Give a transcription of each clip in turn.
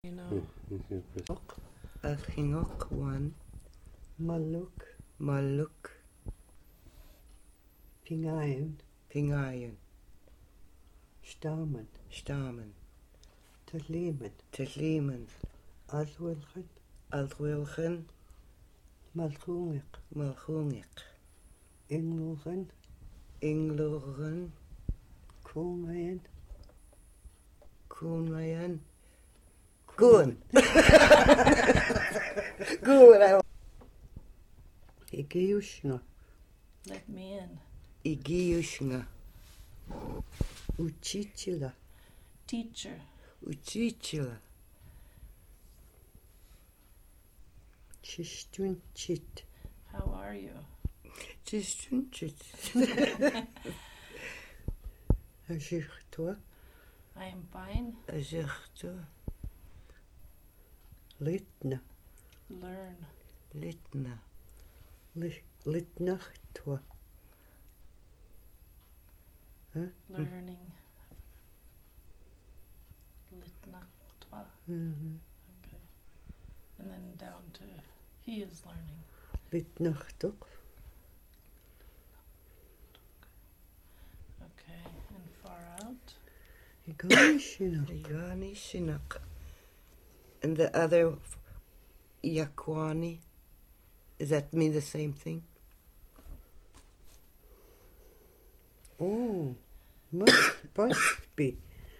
You know. Alchingok, one. Maluk, Maluk, Pingayan, Pingayan, Stamen, Stamen, Taliman, Teliman, Alwilchan, Alwilchen, Malchungik, Malchungik, Inglulchan, Inglogen, Kungayan, Kunmayan, Goon. Goon. Igiushna, Let me in. Igiushna, Uchichila, Teacher. Uchichila, Chistunchit, How are you? Chistunchit, Ajichtua, I am fine. Azerto, Litna, Learn. Litna, Litnachtua, Learning. Litna. Twa. Okay. And then down to he is learning. Litnachtuk, Okay. And far out. Igashina, Igani Shinak. And the other, Yakwani, does that mean the same thing? Oh, must be.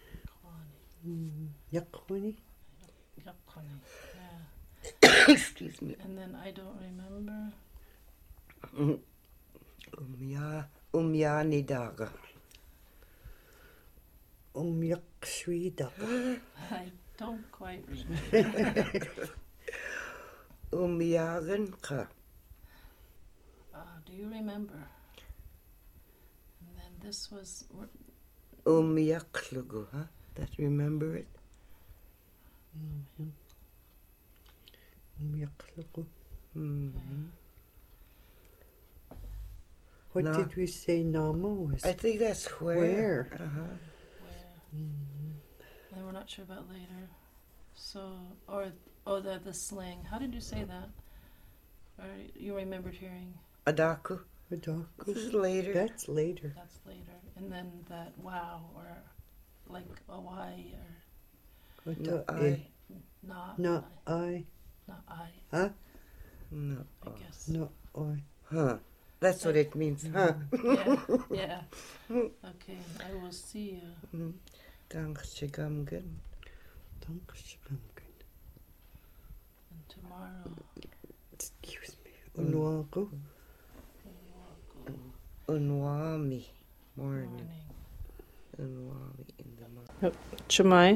Yakwani, Yakoni. Yeah. Excuse me. And then I don't remember. Umyani Daga. Yakswida, I don't quite remember. Umyagenka. Do you remember? And then this was Umyaklugu, huh? That remember it? Yaklaku. Mm-hmm. What No. did we say Nama was? I think that's where. Where? Uh-huh. where. And we're not sure about later. So, the slang. How did you say that? Or you remembered hearing? Adaku. This Adaku. is later. That's later. That's later. And then that wow, or like a why, or No, not. No, I. Not I. Huh? No. I guess. No, I. Huh. That's what it means, huh? Yeah. Okay. I will see you. Dankjegamgen. Thanks, And tomorrow. excuse me. Unwaku. Unwami. Morning. Unwami in the morning. Chumai.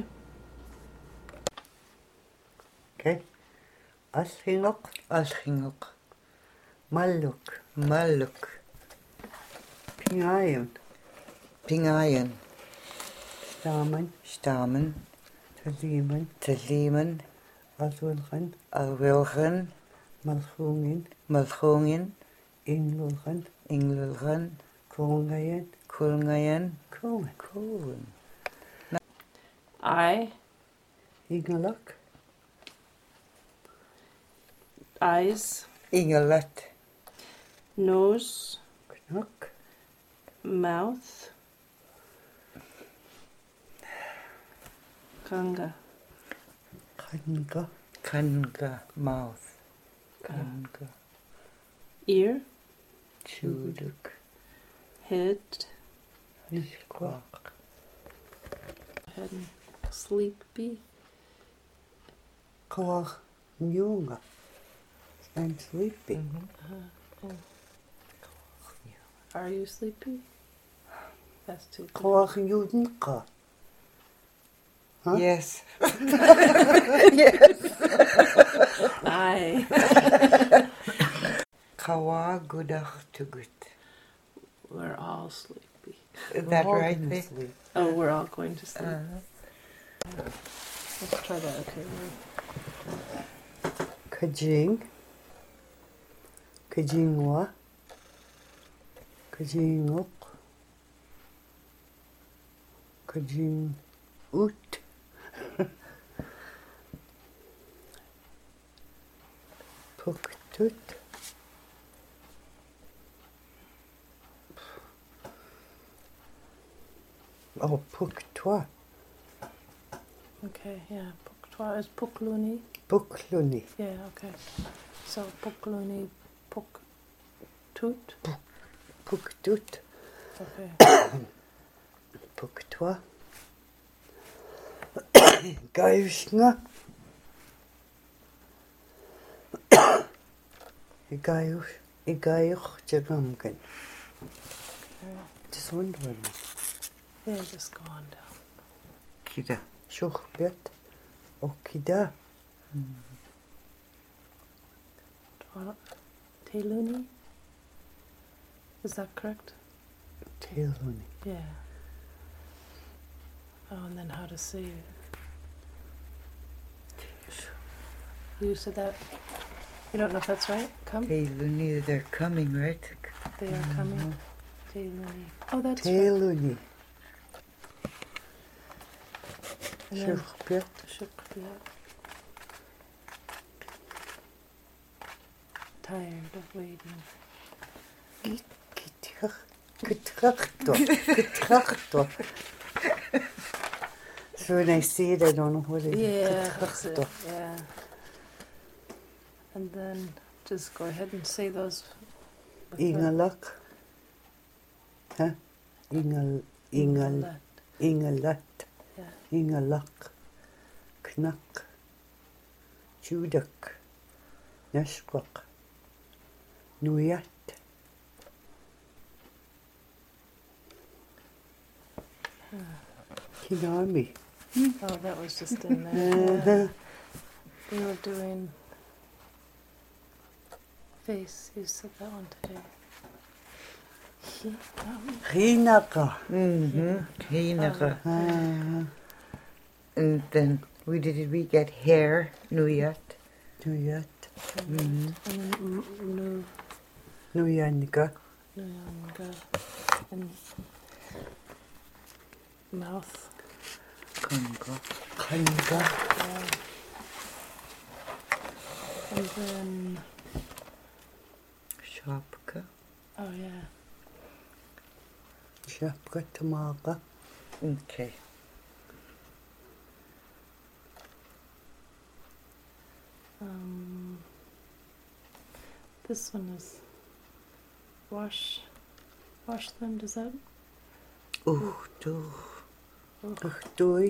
Okay. Ashingok. Alchingok. Maluk. Maluk. Pingayan. Pingayan. Stamen. Stamen. Taliman. Teliman. Alwilchan. Alwilchen. Malchungin. Malchungin. Inglulchan. Inglulchen. Kungayan. Kulngayan. Kungan. Kulun. I. Igalak. Eyes. Ingalat. Nose. Knuk. Mouth. Kanga. Kanga. Kanga. Mouth. Kanga. Ear. Chuduk. Head. Ishkwak. Head and sleepy. Kawak. Nyunga. I'm sleepy. Are you sleepy? That's too good. Kawak Yudenka. Huh? Yes. I. Kawa gudach tugut. We're all sleepy. Is that We're all right gonna there? sleep. Oh, we're all going to sleep. Uh-huh. Let's try that. Okay. Kajing. Kajingwa. Kajingok. Kajing ut. Puktut. Oh, Puktwa. Okay, yeah. Puktwa is Pukluni. Pukluni. Yeah, okay. So Pukluni, Puktut. Puktut. Okay. Puktwa. Gaiusnga. Igayuch jagamgan. Just wondering. Yeah, just go on down. Kida. Shukhbet. Okida. Teluni? Is that correct? Teluni. Yeah. Oh, and then how to say it. You said that. You don't know if that's right? Come? Hey, Luni, they're coming, right? They are coming. Teluni. Oh, that's right. Teluni. And then Shukhbet. Shukriya. Tired of waiting. Getracht. So when I see it, I don't know what it is. Yeah, that's it. Yeah. And then just go ahead and say those. with the- Ingalak. Huh? Ingalat. Yeah. Ingalak. Knak. Judak. Nashkwak. Nuyat. Kinami. Oh, that was just in there. We were doing face. You said that one today. Rinaka. Hinaga. And then we get hair, Nuyat. Nuyat. And then Nuyanka. Nuyanga. And mouth. Konga. Kanga. Yeah. And then, Shapka. oh yeah. Shapka Tamaka. Okay. This one is wash them. Does that? Do. Uchtui.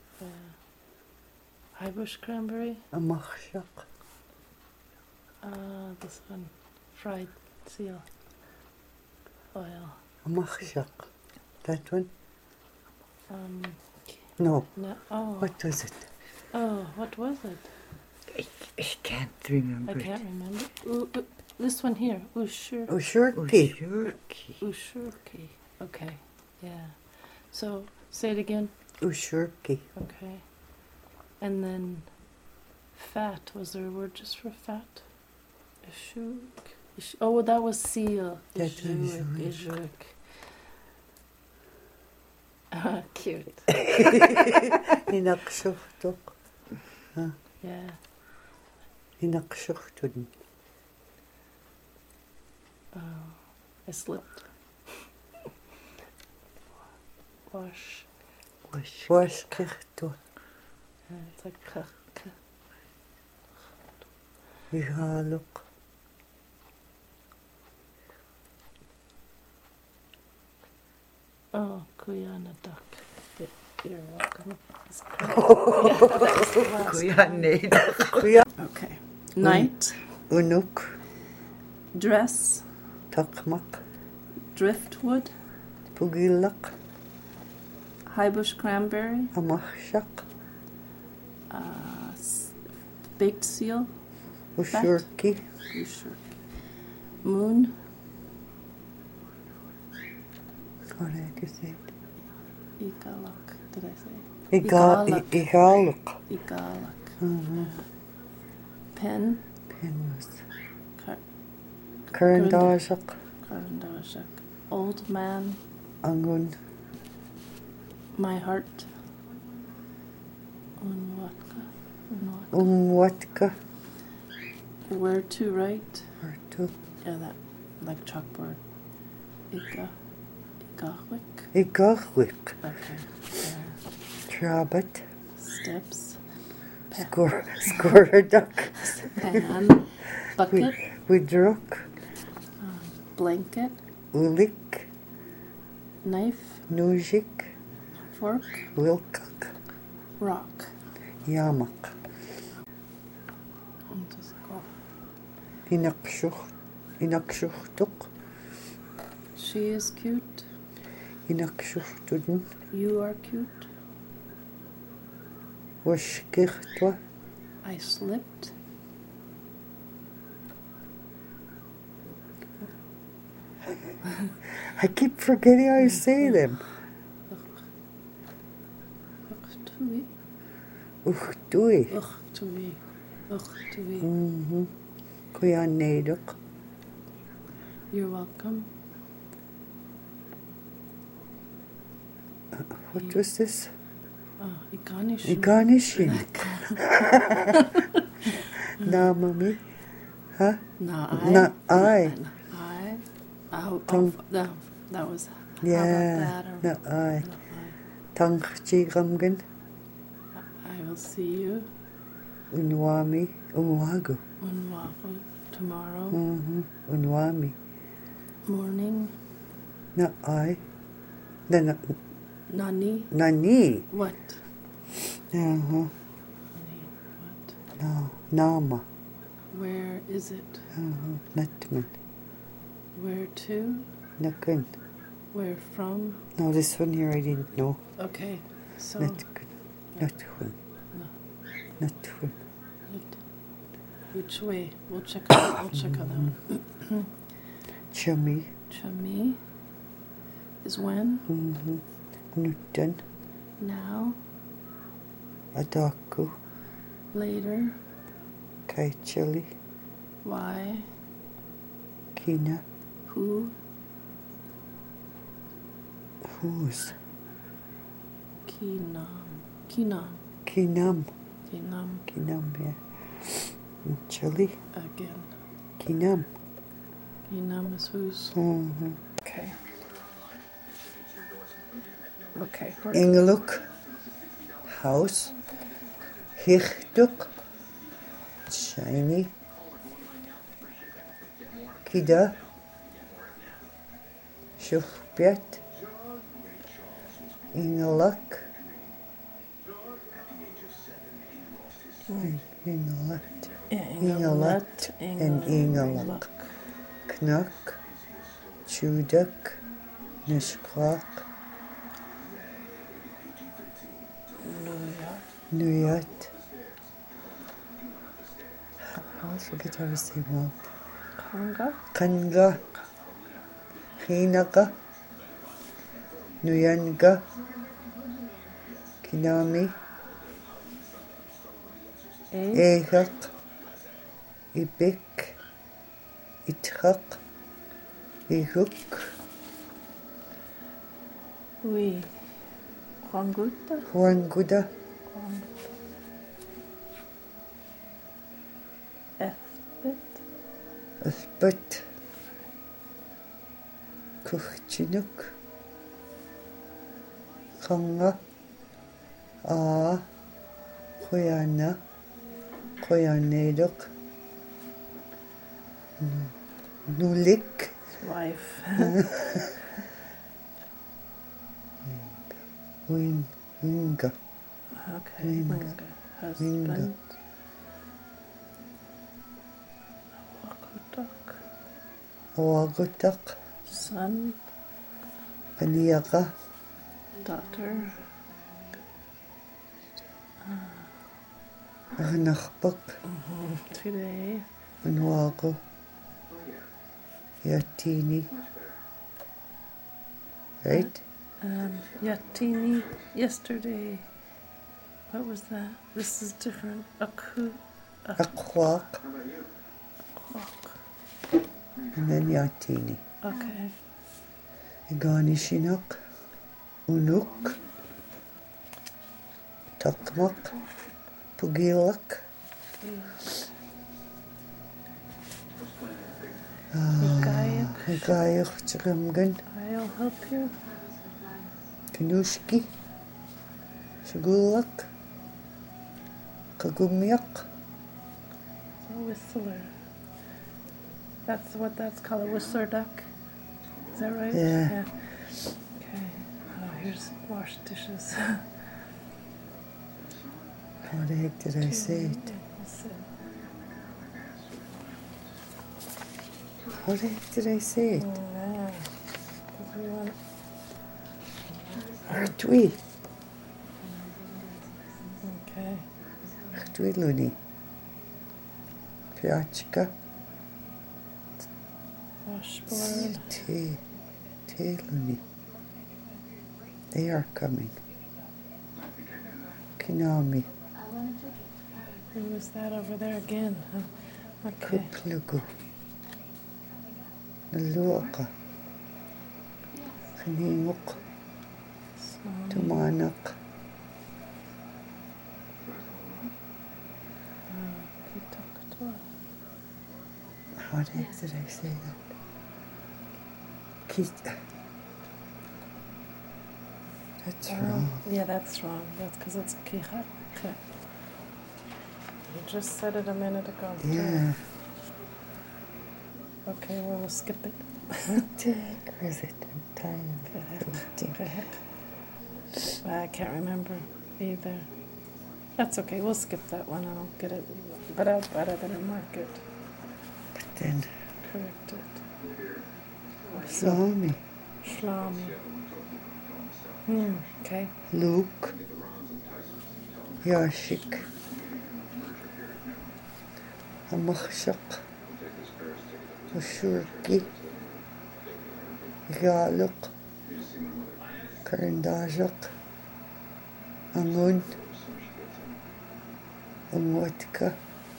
High bush cranberry. Amachshak. This one, fried seal oil. Amachshak. That one? Um, No. no. Oh. What was it? Oh, what was it? I can't remember. I can't remember. This one here, Ushurki. ushurki. Okay, yeah. So say it again. Ushurki. Okay. And then fat. Was there a word just for fat? Ishuk. Oh, that was seal. That was Ishuk. Ah, cute. Inakshuktuk. Yeah. Inakshuktun. Oh, I slipped. Wash. Washkirtu. It's like k. Ihaluk. Oh, Kuyana duck. You're welcome. It's correct. Okay. Night. Unuk. Dress. Takmak. Driftwood. Pugilak. High bush cranberry. Amachshak. Baked seal. Ushurki. Moon. What did I say? Igalak. Did I say? Igaluk. Igalak. Mm-hmm. Pen. Penwas. Karandajak. Karandajak. Old man. Angun. My heart. Unwatka. Umwatka. Where to write? Where to? Yeah, that, like chalkboard. Igahwick. Igahwick. Okay. Trabbit. Steps. Score duck. Pan. Bucket. Widrock. Blanket. Ulik. Knife. Nujik. Fork. Wilcock. Rock. Yamak. And just go. Inakshuchtuk. She is cute. Inakshuchtuden. You are cute. Washkichtwa. I slipped. I keep forgetting how you say them. Uchtui. Uchtui. Uchtui. Uchtui. Kuya Neduk. You're welcome. What was this? Iganishin. Iganishin. Namami. Huh? Na I. That was. Yeah. How about that? Na I. Tangchi Gamgan. I will see you. Unwami. Unwagu. Unwafu tomorrow Unwami. morning. Na I. Nani. Nani. What? Uh-huh. Nani. What? No. Nama. Where is it? Natman. Where to? Nakun. Where from? No, this one here I didn't know. Okay, so. Natkun. Nathun. No. Nathun. Which way? We'll check out that one. Chummy. Chami is when? Nutan. Now. Adaku. Later. Kaichili. Why? Kina. Who? Whose? Kinam. Kinam. Kinam. Kinam, yeah. Chili. Again. Kinam. Kinam is whose? Okay. Okay. Engeluk. House. Hichtuk. Shiny. Kida. Shuchbiat. Ingeluk. Ingelut. Ingelut and Ingeluk. Knuk. Chuduk. Nishklak. Nuyat. I always forget how to say malt. Kanga. Kanga. Hinaka. Nuyanga. Kinami. Ehak. Ibik. Ithak. Ihuk. Oui. Kwanguta. Huanguda. Ethbit. Athbut. Kuchchinuk. Kanga. A. Koyana. Koyaneduk. Nulik. Wife. Winga. Okay. Winga. Winga. Husband. Winga. Wakutak. Awagutak. Son. Paniaga. Daughter. Anachbuk. Today. Anwago. Yatini. Right? Yatini. Yesterday. What was that? This is different. Akwak. And then Yatini. Okay. Iganishinak. Unuk. Takmak. Pugilak. Gaiach Trimgan, I'll help you. Kanushki, Shagulak, Kagumiak. A whistler. That's what that's called, a whistler duck. Is that right? Yeah. Okay. Oh, here's washed dishes. How the heck did I say it? How the heck did I say it? Yeah. 'Cause we want- Artwi. Okay. Artwi Luni. Piachka. Washboard. Te Luni. They are coming. Kinami. Who was that over there again? Huh? Okay. Kuplugu. Naluaka. Kaninguk. Slowly. Tumanak. Kitakatwa. How the heck did I say that? That's wrong. Yeah, that's wrong. That's because it's kiha. You just said it a minute ago. Yeah. Okay, well, we'll skip it. What the heck was it? I'm tired. I can't remember either. That's okay. We'll skip that one. I'll get it. But I better mark it. But then, Correct it. Swami, Shlami. Okay. Luke, Yashik, Amachshak, Ushurki, Galuk, Karandajak, Angun, Amwatka.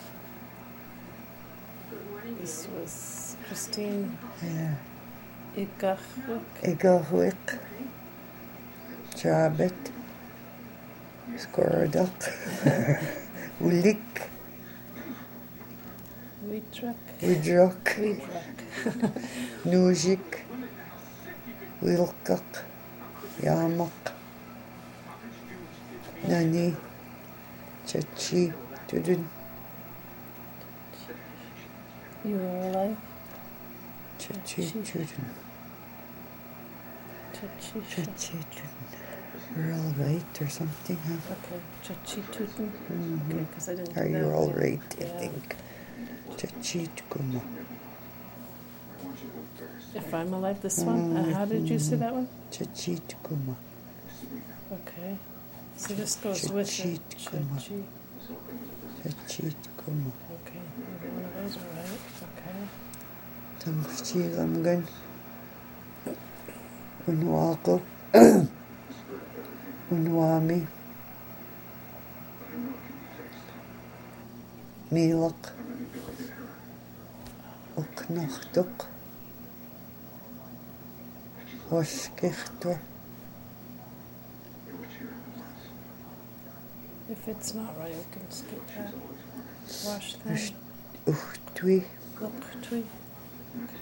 This was Christine Yeah. Igachwick. Igahwik, Jabet, Skoradak, Ulik, Weetruck. Widrok, Weetruck. Nujik, Wilkak, Yamak, Nani, Chachi, Tudun, You were alive? Chachi, Tudun, Chachi. Chachi, Tudun. We're all right or something, huh? Okay. Chachi Tutin. Mhm. Okay, because I didn't do Are you that. all right, I Yeah. think? Chachi, Tukuma. If I'm alive, this one? How did you say that one? Chachi, Tukuma. Okay. So this goes with it. Chachi-tukuma. Chachi. Chachi, Tukuma. Okay. Maybe one of those are right. Okay. Tamchi, Lamgan. Unwako. Unwami. Milak. Uknachtuk. Hoskichto. If it's not right, we can skip that. Wash them. Uchtwi. Look, tweet. Okay.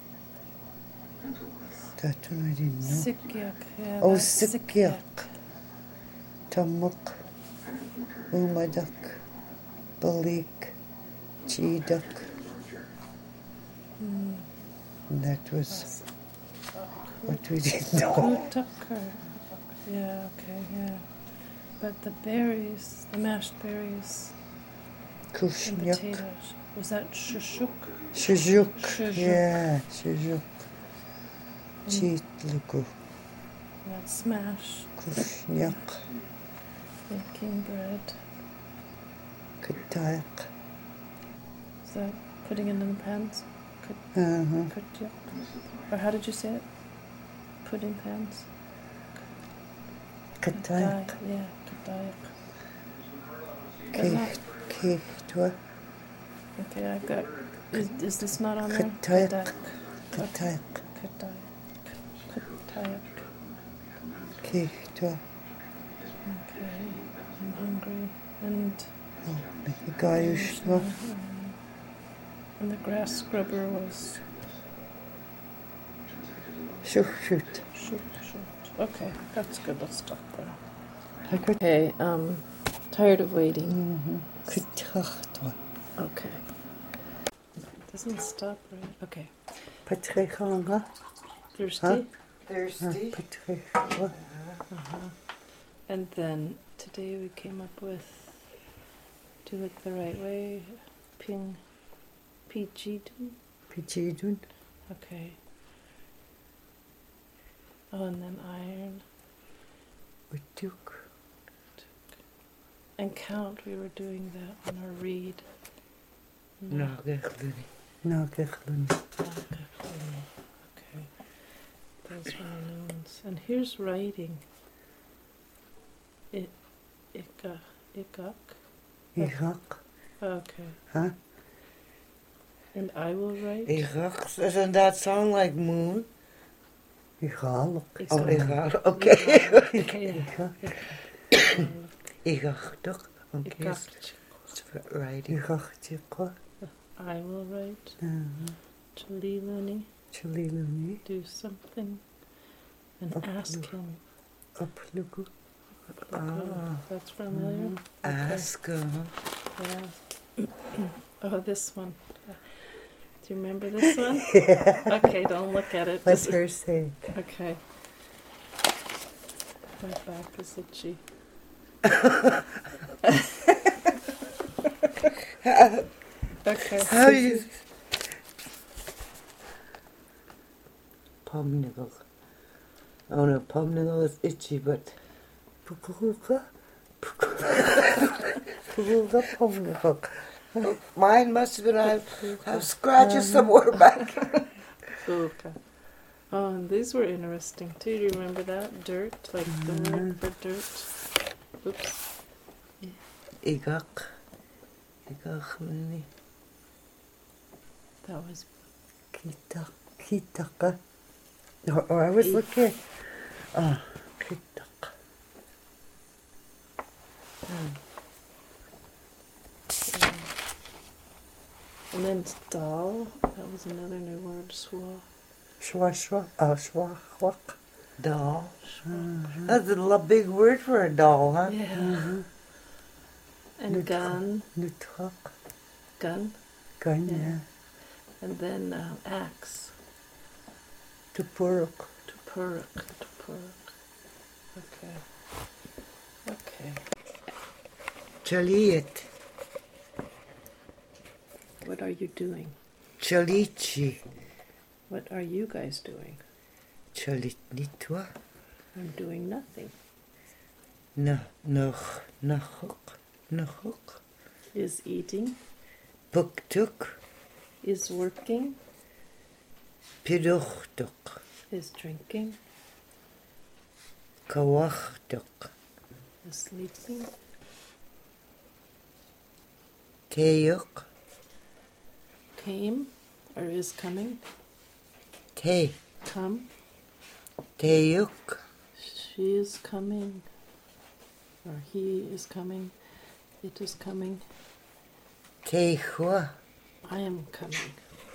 That one I didn't know. Sikyak. Yeah, Oh, that's Sikyak. Tamuk. Umadak. Balik. Chidak. Mm, And that was that's- what we didn't know. Kutucker. Yeah, okay, yeah. But the berries, the mashed berries and Kushnyuk. potatoes, was that shushuk? Shijuk. Shijuk. Yeah, Shijuk. Cheat Luku. That's smash, Kushnyak. baking bread. Katayak. Is that putting it in the pans? Uh-huh. Kutyak. Or how did you say it? Pudding pans? Katayak. Yeah, katayak. Cake. Cake. Twa. Okay, I've got. Is this not on there? Katayak. Kadak. Katayak. Katayak. Katayak. Cake. Twa. Okay, I'm hungry. And. Gayushwa. And the grass scrubber was Shoot. Shoot. Okay, that's good. Let's stop there. Like it. Okay, tired of waiting. Getracht. Okay. Doesn't stop, right? Okay. Patrichanga. Thirsty? Huh? Thirsty. Patrichanga. And then today we came up with do it the right way. Ping Pijidun. Pijidun. Okay. Oh, and then iron. Utuk. And count, we were doing that on our read. Nagegluni. Nageglun. Okay. Those are the new ones. And here's writing. Ikak. Irak. Okay. Huh? And I will write. Iraq. Doesn't that sound like moon? Irak. Oh, Iraq. Okay. Okay. Iraq. Okay. Ikak. It's writing. Irak. Tikwa. I will write. Chaliluni. Chaliluni. Do something. And Up- ask him. Uplugu. That's familiar. Ask him. Yeah. Oh, this one. Do you remember this one? Okay, don't look at it. Let Just- her say. Okay. My back is itchy. Okay. How do you... Pomniggle. Oh no, Pomniggle is itchy, but... Pukuruka. Pukuruka pomniggle. Mine must have been, I have scratches somewhere back. Okay. Oh, and these were interesting too. Do you remember that? Dirt, like the word for dirt. Oops. Igak. Igagluni. That was Kitaka. Or I was looking. Oh, Kitaka. and then dal. That was another new word. Swa. Schwach. Doll. That's a big word for a doll, huh? Yeah. And gun. Nutrak. Gun. Gun, Yeah. yeah. And then axe. Tupuruk. Tupuruk. Okay. Chaliet. What are you doing? Chalichi. What are you guys doing? Chalitnitwa. I'm doing nothing. Nahuk. Is eating. Puktuk. Is working. Piduchtuk. Is drinking. Kawachtuk. Is sleeping. Teyuk. Came. Or is coming. Come. Teyuk. She is coming. Or he is coming. It is coming. Teyhua. I am coming.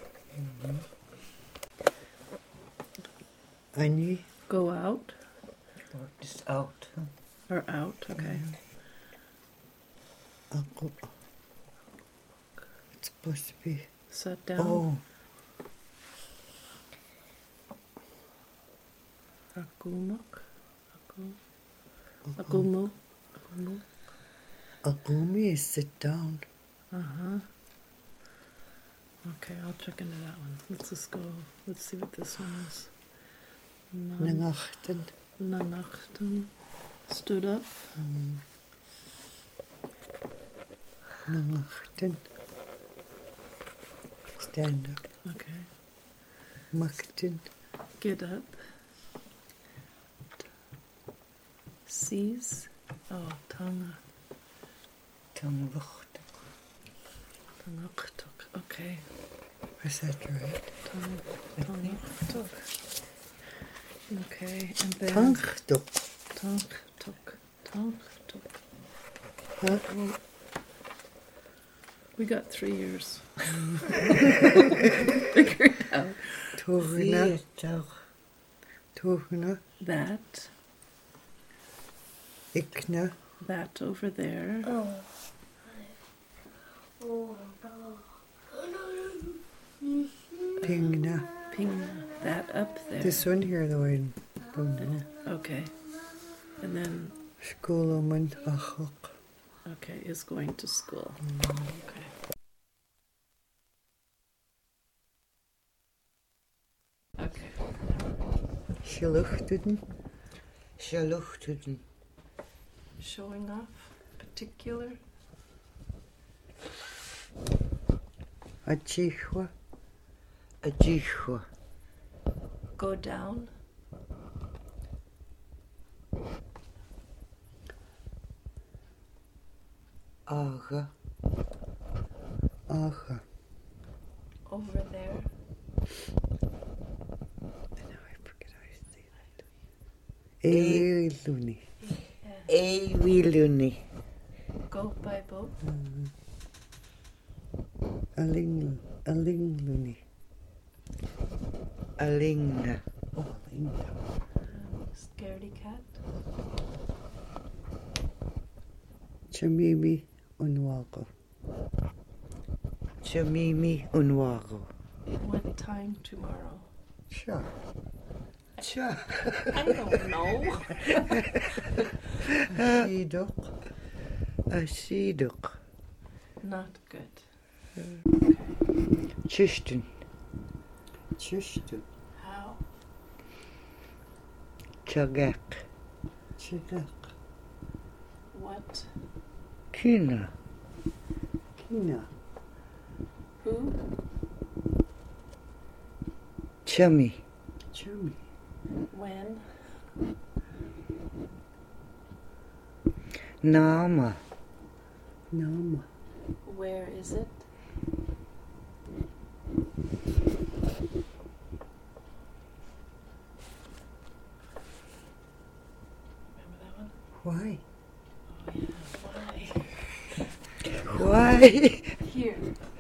Ani. Go out. Or just out. Or out. Okay. Uncle. It's supposed to be. Sit down. Oh. Agumuk. Agumu. Agumi is sit down. Okay, I'll check into that one. Let's just go. Let's see what this one is. Nangachten. Nanachten. Stood up. Nangachten. Stand up. Okay. Makten. Get up. Seize. Oh, tanga. Tangluchtuk. Tangaktuk. Okay. Is that right? Tangaktuk. Okay, and then Tangduk. Tangtuk. Huh? Well, we got 3 years. Figure it out. Torina. Vietag. Tuhna. That. Ikna. That over there. Pingna. Ping that up there. This one here, though, I don't know. Okay. And then, Skoloman achok. okay, is going to school. Okay. Okay. Shiluchtuden. Shaluchtuden. Showing off. Particular. Achihwa. Ajihwa. Go down. Aga. Acha. Over there. Now I forget how to say that. Eiluni. Ewiluni. Go by boat. Alingluni. Alingna. Oh, Alingna. Scaredy cat. Chamimi unwako. Chamimi unwago. What time tomorrow? Sure. Cha. I don't know. Shidok. Asiduk. Not good. Chishten. Chishtu. How? Chagak. Chigak. What? Kina. Kina. Who? Chummy. Chummy. When? Nama. Nama. Where is it? Remember that one? Why? Oh yeah. Why? Why? Here.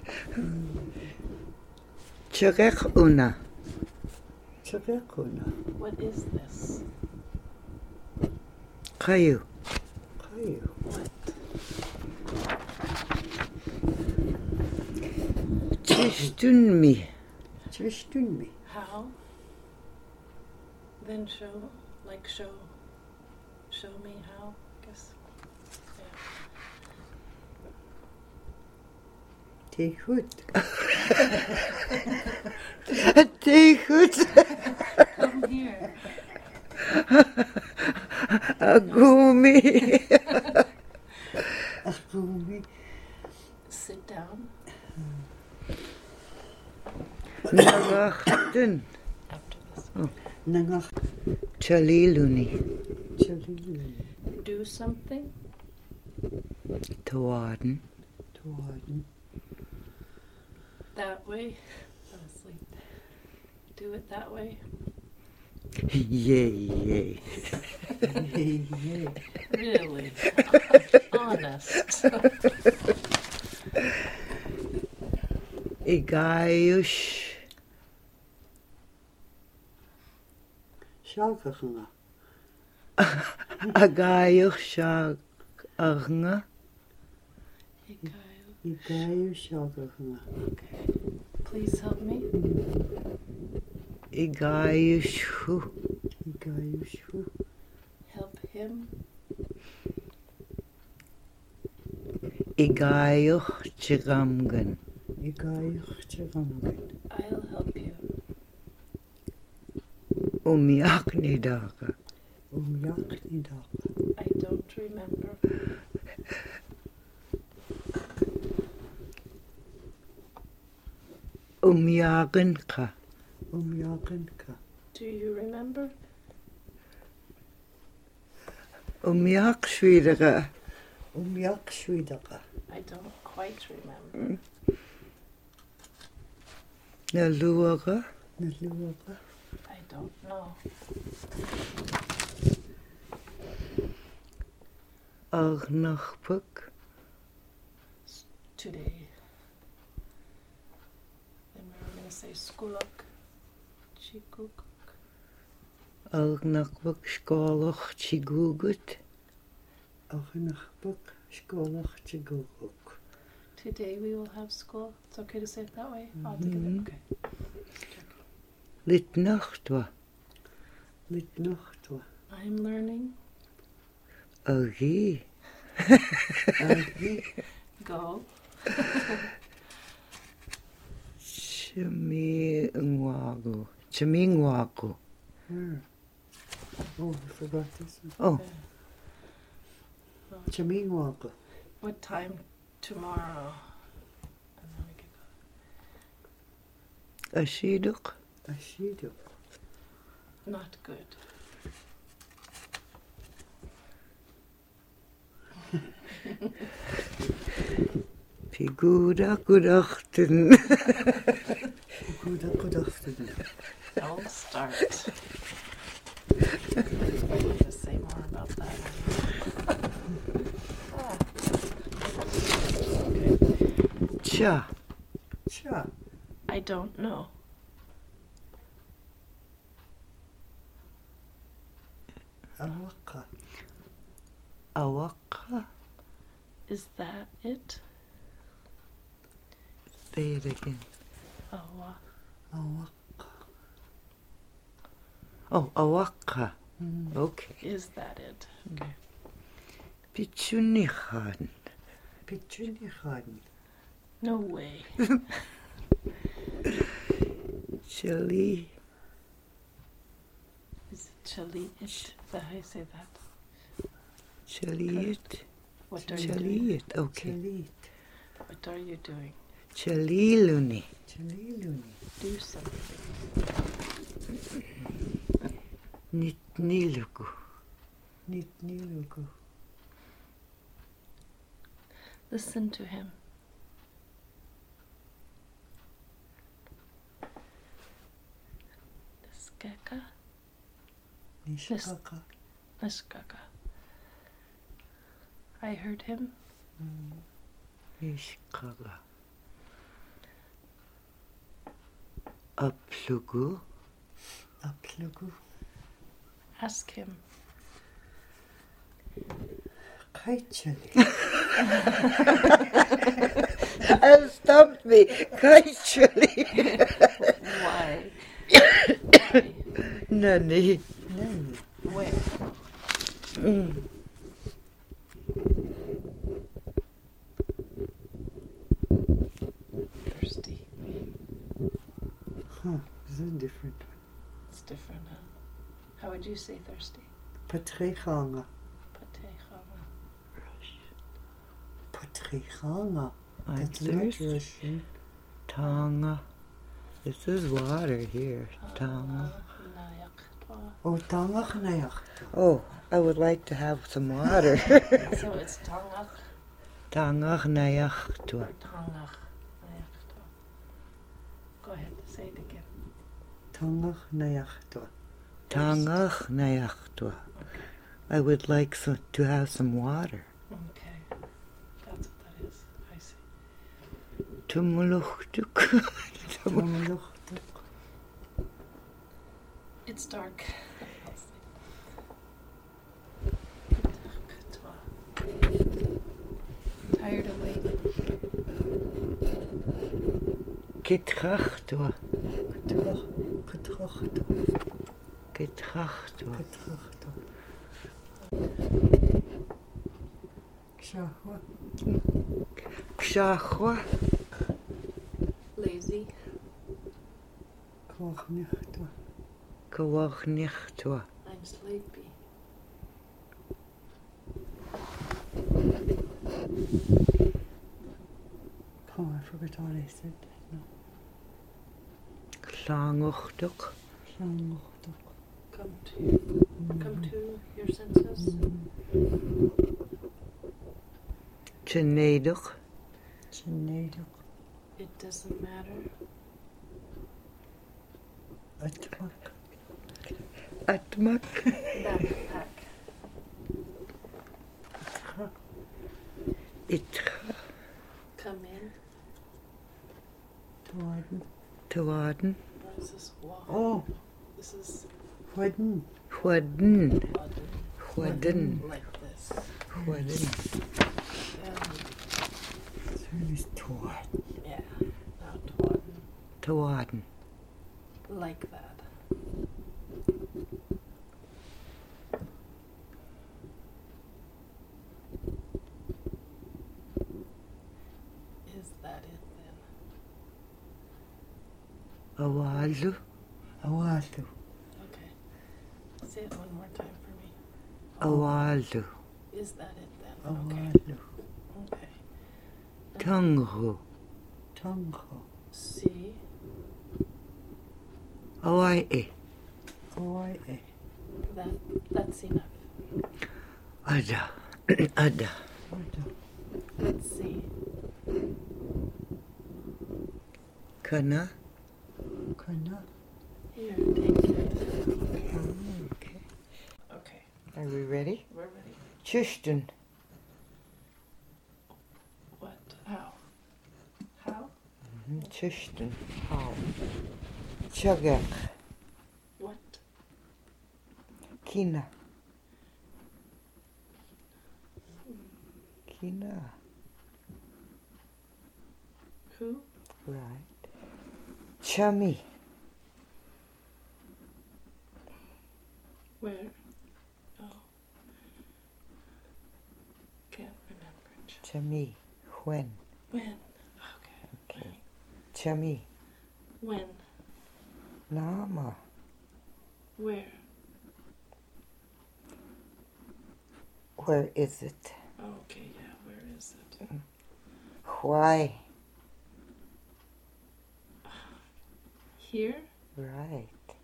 Chagak una. Chagakuna. What is this? Kayu. Kayu. What? Chistunmi. Chistunmi. How? Then show. Like show. Show me how. Guess. Tehut. Tehut. Come here. Agumi. Agumi. Sit down. Nagachtun. After this. Nangach. Chaliluni. Chaliluni. Do something. Tawaden. Tawaden. That way. Fall asleep. Do it that way. Yay, yay. Yay, yay. Really. Honest. Igayush. Shagachanga. Agayush shag arnga. Igayu shagachanga. Okay. Please help me. Igayushu. Igayushu. Help him. Igayuch chiramgan. Igayuch chiramgan. I'll help you. Umiak nidaga. Umyak nidaka. I don't remember. Umyagan ka. Umyakanka. Do you remember? Umyak shwidaga. Umyak shwidaka. I don't quite remember. Naluaga. Naluaka. I don't know. Arnachpuk. Today. Then we were going to say skulak. Chikuk. Algnakbuk skálach chigugut. Algnakbuk skálach chiguguk. Today we will have school. It's okay to say it that way? Altogether? Okay. Litnachtwa. Litnachtwa. I'm learning. Agi. Agi. Go. Chimingwagu. Chimingwagu. Oh, I forgot this one. Oh. Okay. Chimingwagu. What time tomorrow? And then we can go. Ashiduk. Ashiduk. Not good. Figuda kudachten. Figuda kudachten. Don't start. I need to say more about that. Okay. Cha. Cha. I don't know. Awaka. Awaka. Is that it? Say it again. Awa. Awaka. Oh, awaka. Okay. Is that it? Okay. Pichunichan. Pichunichan. No way. Chili. Is it chili? Is that how you say that? Chiliit. What are you doing? Chiliit. Okay. Chalit. What are you doing? Chaliluni. Chaliluni. Do something. Nitnilugu. Nitnilugu. Listen to him. Niskaka? Nishkaka. Niskaka. I heard him. Ishkaga. Aplugu. Aplugu. Ask him. Kaichali. Stumped me. Kaichali. Why? Nani. Nani. Where? Thirsty. Huh. This is a different one. It's different, huh? How would you say thirsty? Patrechanga. Patechama. Patrechanga. I'm That's not thirsty. Russian. Tanga. This is water here. Tanga. Oh, tangach. Oh, I would like to have some water. So it's tangach Tangach nayachtua. or tangach? Go ahead, say it again. Tangach nayachtua. Tangach nayachtua. I would like to have some water. Okay, that's what that is. I see. Tumuluchtuk. Tumuluchtuk. It's dark. Tired of waiting. Kitrachtua. Ketrachtu. Kitrachtua. Ketrachtu. Kshahwa. Kshachwa. Lazy. Kwachnichtwa. Kawachnichtwa. I'm sleepy. Oh, I forgot what I said. No. Klanguchtuk. Klanguchtuk. Come to your senses. Cheneduk. Cheneduk. It doesn't matter. Atmak. Atmak. Backpack. Itra. Come in. Tawarden. Tawarden. What is this wall? Oh, This is Huadden. Huadden. Huadden. Huadden. Like this. Huadden. Service Toad. Yeah. Now Tuaden. Tawadden. Like that. Is that it then? Awalu. Awalu. Okay. Say it one more time for me. Awalu. Is that it then? Okay. Awalu. Okay. Tungru. Tongo. See? Awai. Hawaii. That's enough. Ada. Ada. Let's see. Kana. Kana. Here, take it. Okay. Okay, Are we ready? we're ready. Chushten. What? How? How? Chushten. How? Chugak. What? Kina. Kina. Who? Right. Chummy. Where? Oh. Can't remember. Chummy. When. When? Okay. Okay. Chummy. When? Nama. Where? Where is it? Okay, yeah, where is it? Why? Here? Right.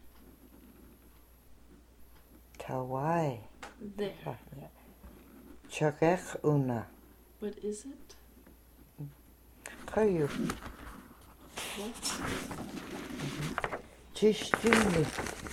Tawai. There. Chugak una. What is it? Kayu. What? Chishtuni.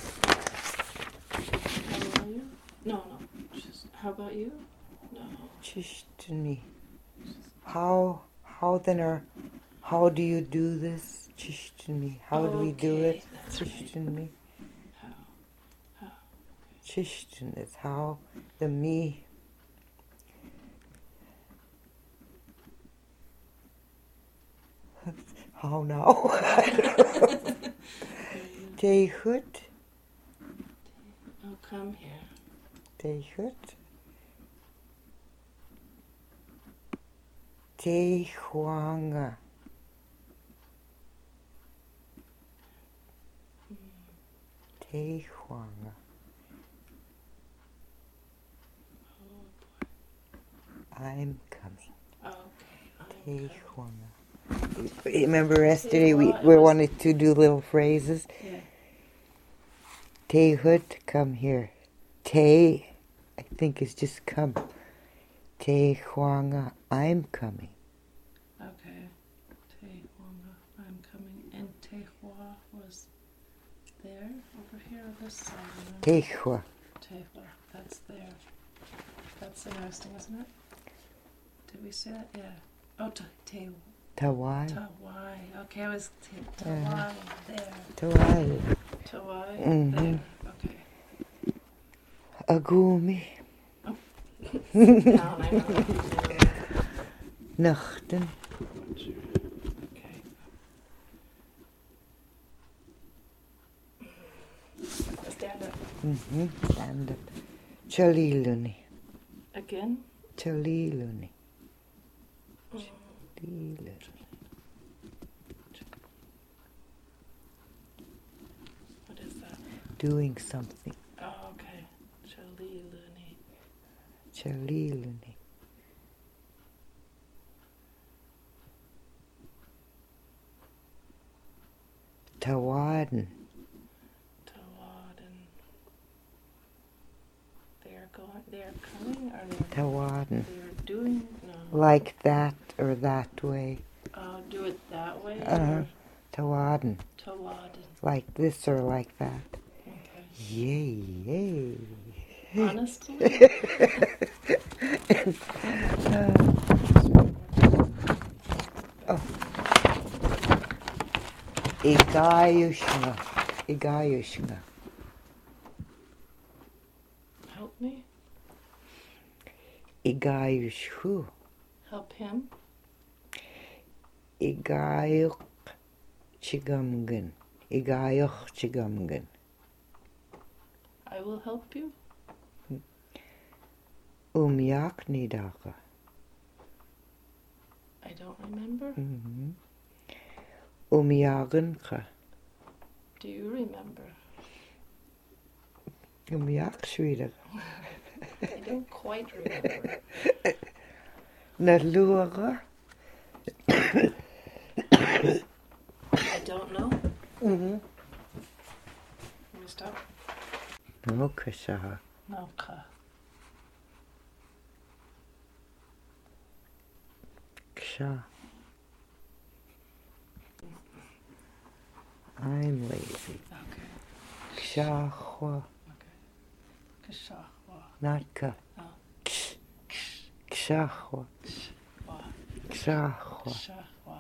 How are you? No. Just, how about you? No. Chishtuni. How then how do you do this? Chishtuni. How do we do Okay, it? that's right. Chishtuni. How? Chishtun is how the me. How now? Tehut. Oh, come here. Tehut. Tehuanga. Tehuanga. I'm coming. Okay. Tehuanga. Remember yesterday we wanted to do little phrases? Yeah. Tehut, come here. Te, I think is just come. Tehuanga, I'm coming. Okay. Tehuanga, I'm coming. And Tehua was there, over here, on this side. Tehua. Tehua, that's there. That's interesting, isn't it? Did we say that? Yeah. Oh, Tewai. Tawai. Okay, I was Tewai there. Tawai. Tewai Mhm. there. Okay. Agumi. Down, I know. Nachten. Okay. Stand up. Stand up. Chaliluni. Again? Chaliluni. Chaliluni. What is that? Doing something. Oh, okay. Chaliluni. Chaliluni. Tawaden. Tawaden. They're coming, or they're Tawaden. doing? No. Like that or that way. Oh, do it that way? Uh-huh. Or Tawaden. Tawaden. Like this or like that. Okay. Yay. Honestly? Igayushna. Igayushna. Igayushu. Help him. Igayuk Chigamgan. Igayuk Chigamgan. I will help you. Umyak Nidaka. I don't remember. Umyaganka. Do you remember? Umyak Shwida. I don't quite remember. Naluaga. I don't know. Let me stop. No Kasha. No, ka. Ksha. I'm lazy. Okay. Kshahwa. Okay. Kashahwa. Not ka. Oh. Ksh. Kshahwa. Shwa. Kshahwa. Kashahwa.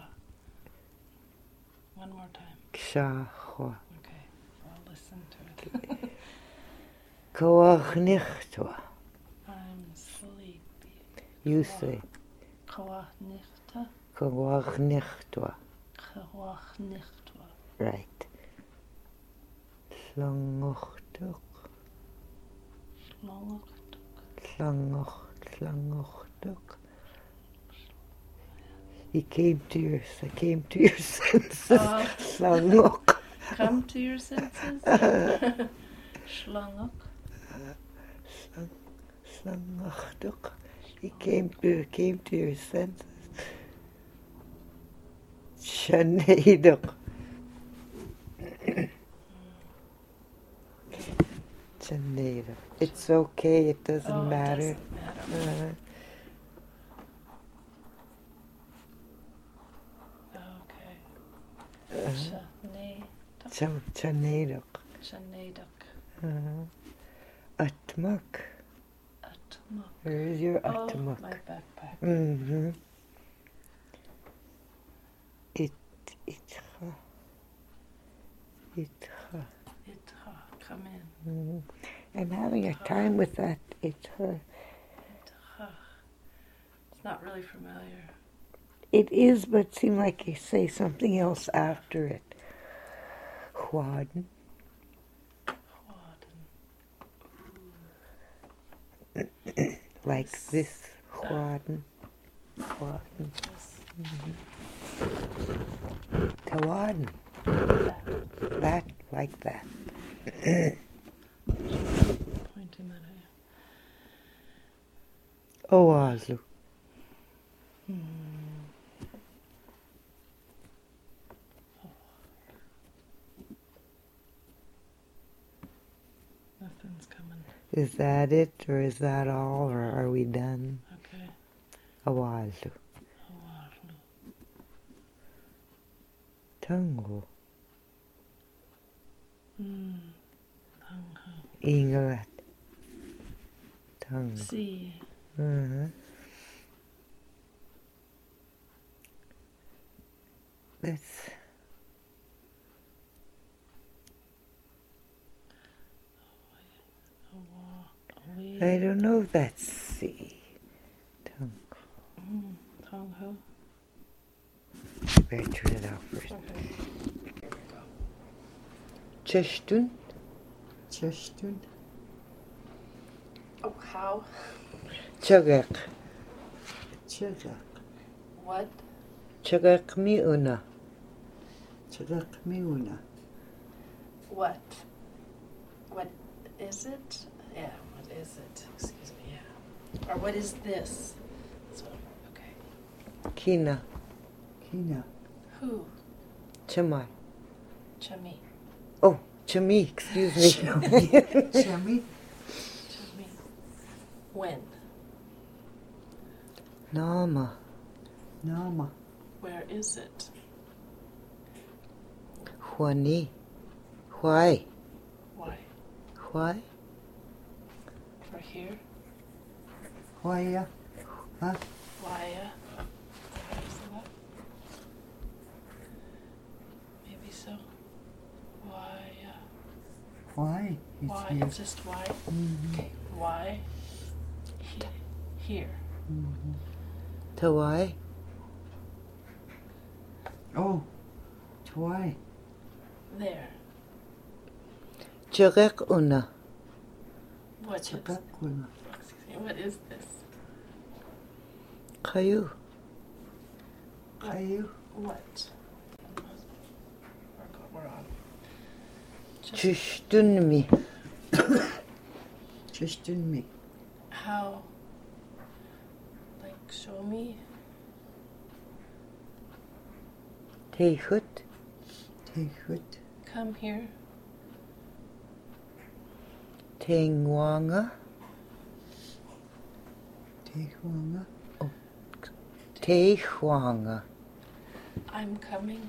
One more time. Kshahwa. Okay. I'll listen to it. Koachnichtwa. I'm sleepy. You say. Kawachnichta. Koachnichtwa. Kawachnichtwa. Right. Slangochtuk. Slongok. Slangochtuk. I came to your senses. Slangok. Come to your senses. Slongok. Slangochtuk. He came to your senses. Shaneduk. Shaneduk. It's okay, it doesn't matter. It doesn't matter. Okay. Chaneduk. Shaneduk. Atmak. Atmuk. Where is your Oh, atmak? my backpack. Itcha. Itcha. Itcha. Come in. I'm having a time with that. Itcha. Itcha. It's not really familiar. It is, but it seemed like you say something else after it. Huaden. Like this. Huaden. Huaden. Tawaden. That, like that. Pointing that at you. Oazu. Nothing's coming. Is that it, or is that all, or are we done? Okay. Awazu. Awaru. Tango. Tangha. Ingalat. Tango. See. Let's. I don't know if that's C. Tangho. Better turn it out first. Okay. Cheshtun. Cheshtun. Oh, how? Chagak. Chagak. What? Chagak miuna. Chagak miuna. What? What is it? Yeah, what is it? Excuse me, yeah. Or what is this? So, okay. Kina. Kina. Who? Chamai. Chami. Oh, Chami, excuse me. Chami. Chami. When? Nama. Nama. Where is it? Huani. Why? Why? Why? Or here? Waya. Huh? Why? Is that? Maybe so. Why? Why? It's Why? here. It's just why? Okay. Why? Here. Tawai. Oh, Tawai. There. Chirek una. What is, Chakakuna. excuse me, what is this? Kayu. Kayu. What? We're on. Just Chistunmi. Chishtunmi. how? Like, show me? Tehut. Tehut. Come here. Tengwanga. Tehwanga. Tehwanga. I'm coming.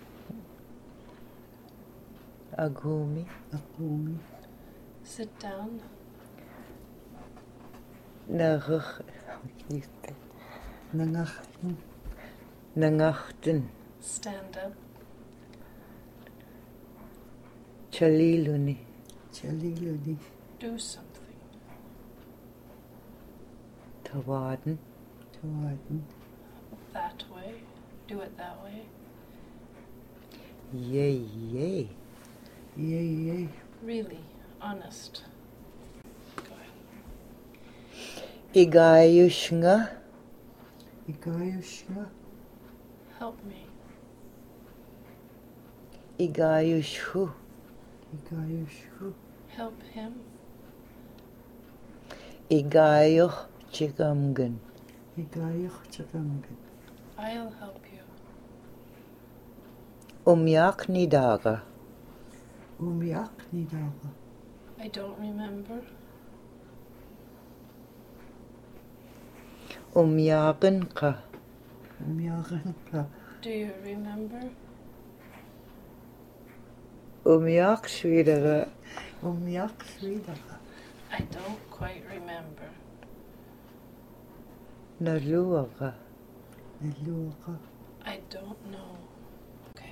Agumi. Akumi. Sit down. Narach. Nangachten. Nangachten. Stand up. Chaliluni. Chaliludi. Do something. Tawaden. Tawaden. That way. Do it that way. Yay, yay. Yay, yay. Really. Honest. Go ahead. Igayushnga. Igayushna. Help me. Igayushu. Igayushu. Help him. Igayuch chigamgan. Igayuch chagamgan. I'll help you. Umyak nidaga. Umyak nidaga. I don't remember. Umyaganka. Umyaganka. Do you remember? Umyak swidaga. Umyak swidaga. I don't quite remember. Naluaga. Neluaga. I don't know. Okay.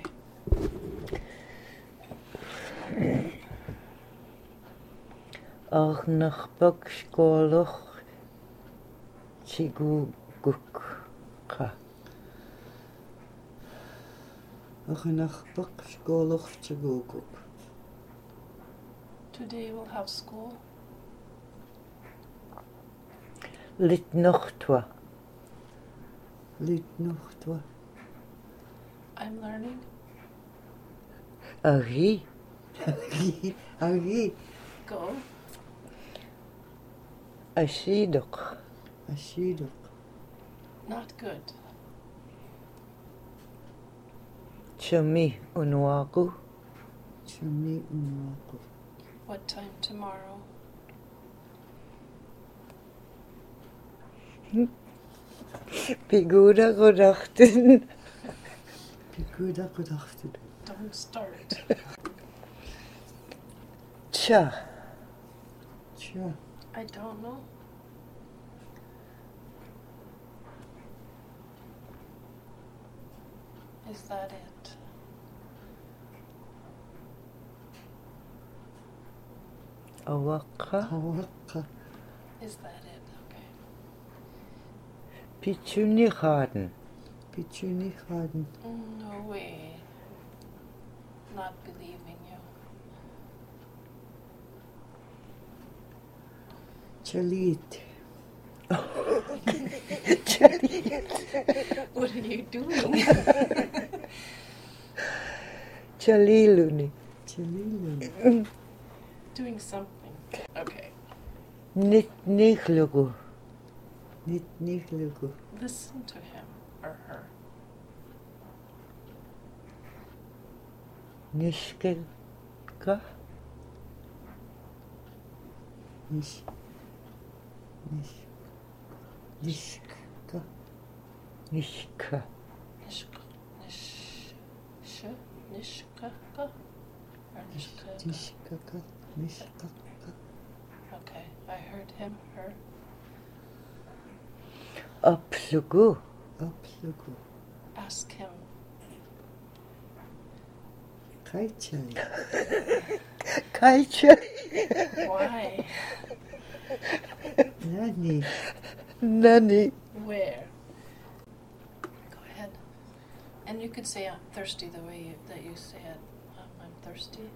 Arnachbak skoloch. Chigugukka. Achanachbak skoloch chagoguk. Today we'll have school. Litnochtwa. Litnochtwa. I'm learning. Agi. Agi. Go. Ashidok. Ashidok. Not good. Chami unwaku. Chami unwaku. What time tomorrow? Figura gedachten. Figura gedachten. Don't start. Tja. Tja. I don't know. Is that it? Awaka. Awaka. Is that it? Okay. Pichunichaden. Pichunichaden. No way. Not believing you. Chalit. What are you doing? Chaliluni. Chaliluni. Doing something. Okay. Nit nichlugu. Nit nichlugu. Listen to him or her. Nishkelka. Nish. Nishka. Nishka. Nishkaka? Or nishkaka? Nishkaka. Nishkaka. Okay, I heard him, her. Aplugu. Aplugu. Ask him. Kaichai. Kaichai. Why? Nani. Nanny. Where? Go ahead. And you could say I'm thirsty the way that you say it. I'm thirsty.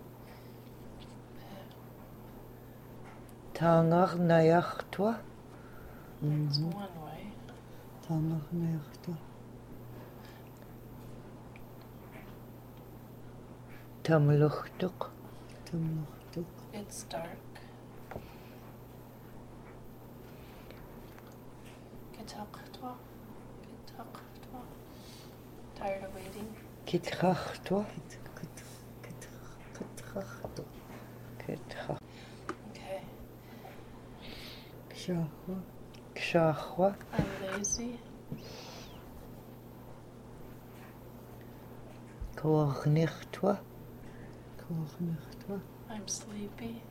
Tangar nayachtua. That's one way. Tangar nayachtua. Tamluchtuk. Tamluchtuk. It's dark. Kitaqtwa. Kitaqtwa. Tired of waiting? Kitrachtua. Kitrachtua. Kitrach. Okay. Kshahwa. Kshahwa. I'm lazy. Kornichtwa. Kornichtwa. I'm sleepy.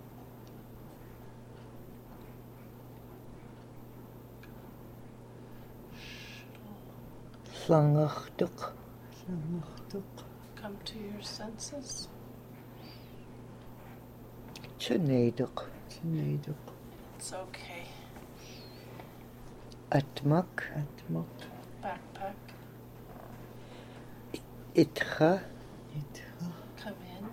Slangachtuk. Slangachtuk. Come to your senses. Cheneduk. Cheneduk. It's okay. Atmak. Atmak. Backpack. Itra. Itra. Come in.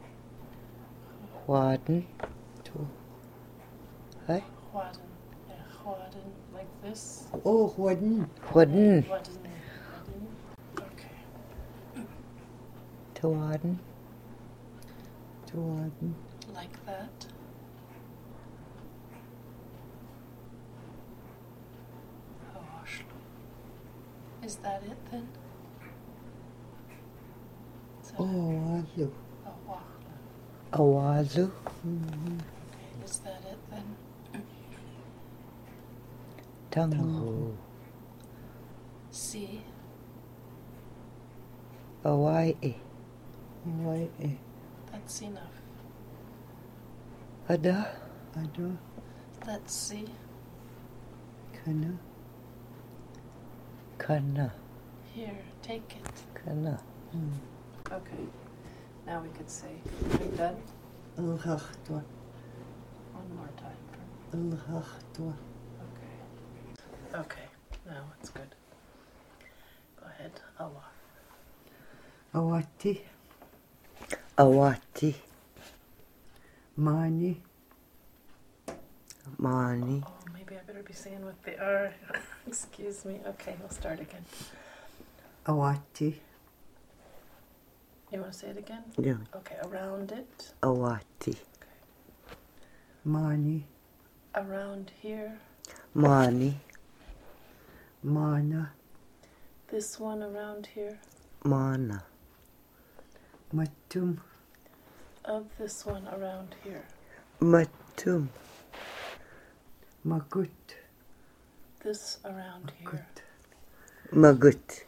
Waden. To. Hi. Waden. Yeah, waden. Like this. Oh, waden. Waden. Waden. Okay. To waden. To waden. Like that. Is that it then? Awalu. Awahla. Awalu. Okay, is that it then? Tango. See? Awai. Awai. That's enough. Ada. Ada. Let's see. Kana. Kana. Here, take it. Kana. Okay. Now we could say, are you done? Ulhachtwa. One more time. Ulhachtwa. Okay. Okay. Now it's good. Go ahead. Allah. Awati. Awati. Mani. Mani. Oh, maybe I better be saying what they are. Excuse me. Okay, we'll start again. Awati. You want to say it again? Yeah. Okay, around it. Awati. Okay. Mani. Around here. Mani. Mana. This one around here. Mana. Matum. Of this one around here. Matum. Magut. This around here. Magut.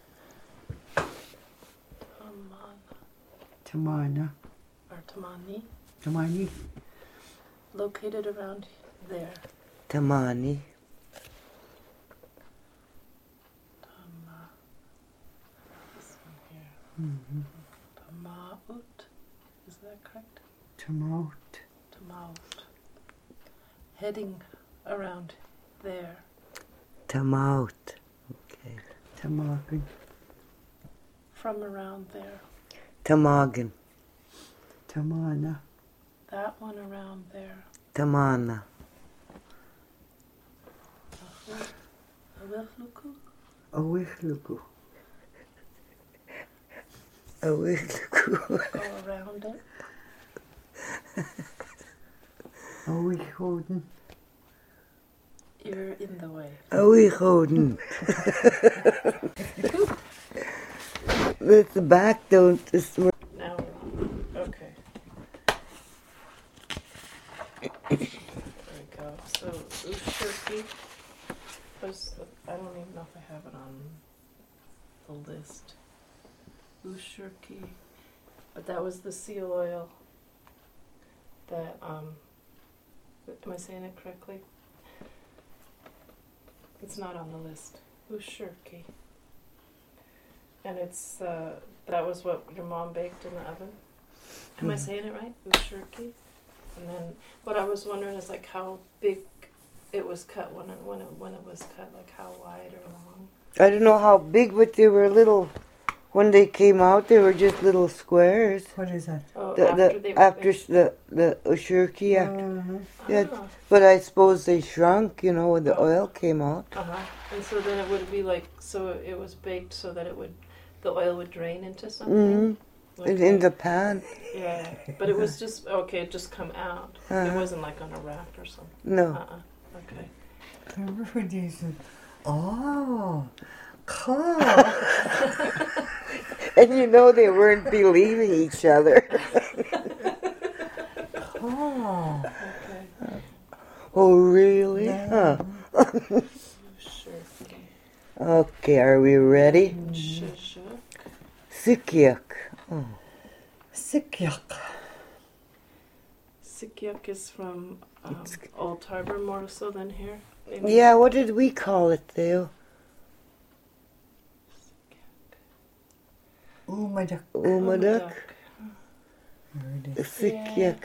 Taman. Tamana. Or Tamani. Tamani. Located around there. Tamani. This one here. Tamaut. Is that correct? Tamaut. Tamaut. Heading around there. Tamaut. Okay. Tamagen. From around there. Tamagen. Tamana. That one around there. Tamana. Awechluku. Awechluku. Awechluku. Go around it. Awechoden. You're in the way. Awechoden. With the back don't just work. Now, okay. There we go. So, Ushurki was, I don't even know if I have it on the list. Ushurki. But that was the seal oil that, am I saying it correctly? It's not on the list. Ushurki. And it's, that was what your mom baked in the oven? Am I saying it right? Ushurki? And then, what I was wondering is like how big it was cut when it was cut, like how wide or long? I don't know how big, but they were little. When they came out, they were just little squares. What is that? Oh, The after they were after baked? the ushurki after. Mhm. Yeah, Ah, but I suppose they shrunk, you know, when the oil came out. and so then it would be like, so it was baked so that the oil would drain into something? Mm-hmm. In the pan. Yeah, but it was just, okay, it just come out. It Uh-huh. wasn't like on a raft or something. No. Okay. I remember when they said, "Oh, cool." And you know they weren't believing each other. Oh. Okay. Oh, really? Yeah. Huh. Sure. Okay, are we ready? Shishak. Sikyak. Oh. Sikyak. Sikyak is from Old Harbor more so than here. Yeah, what did we call it, Theo? Umadak. Umadak? There it is. Sikyak.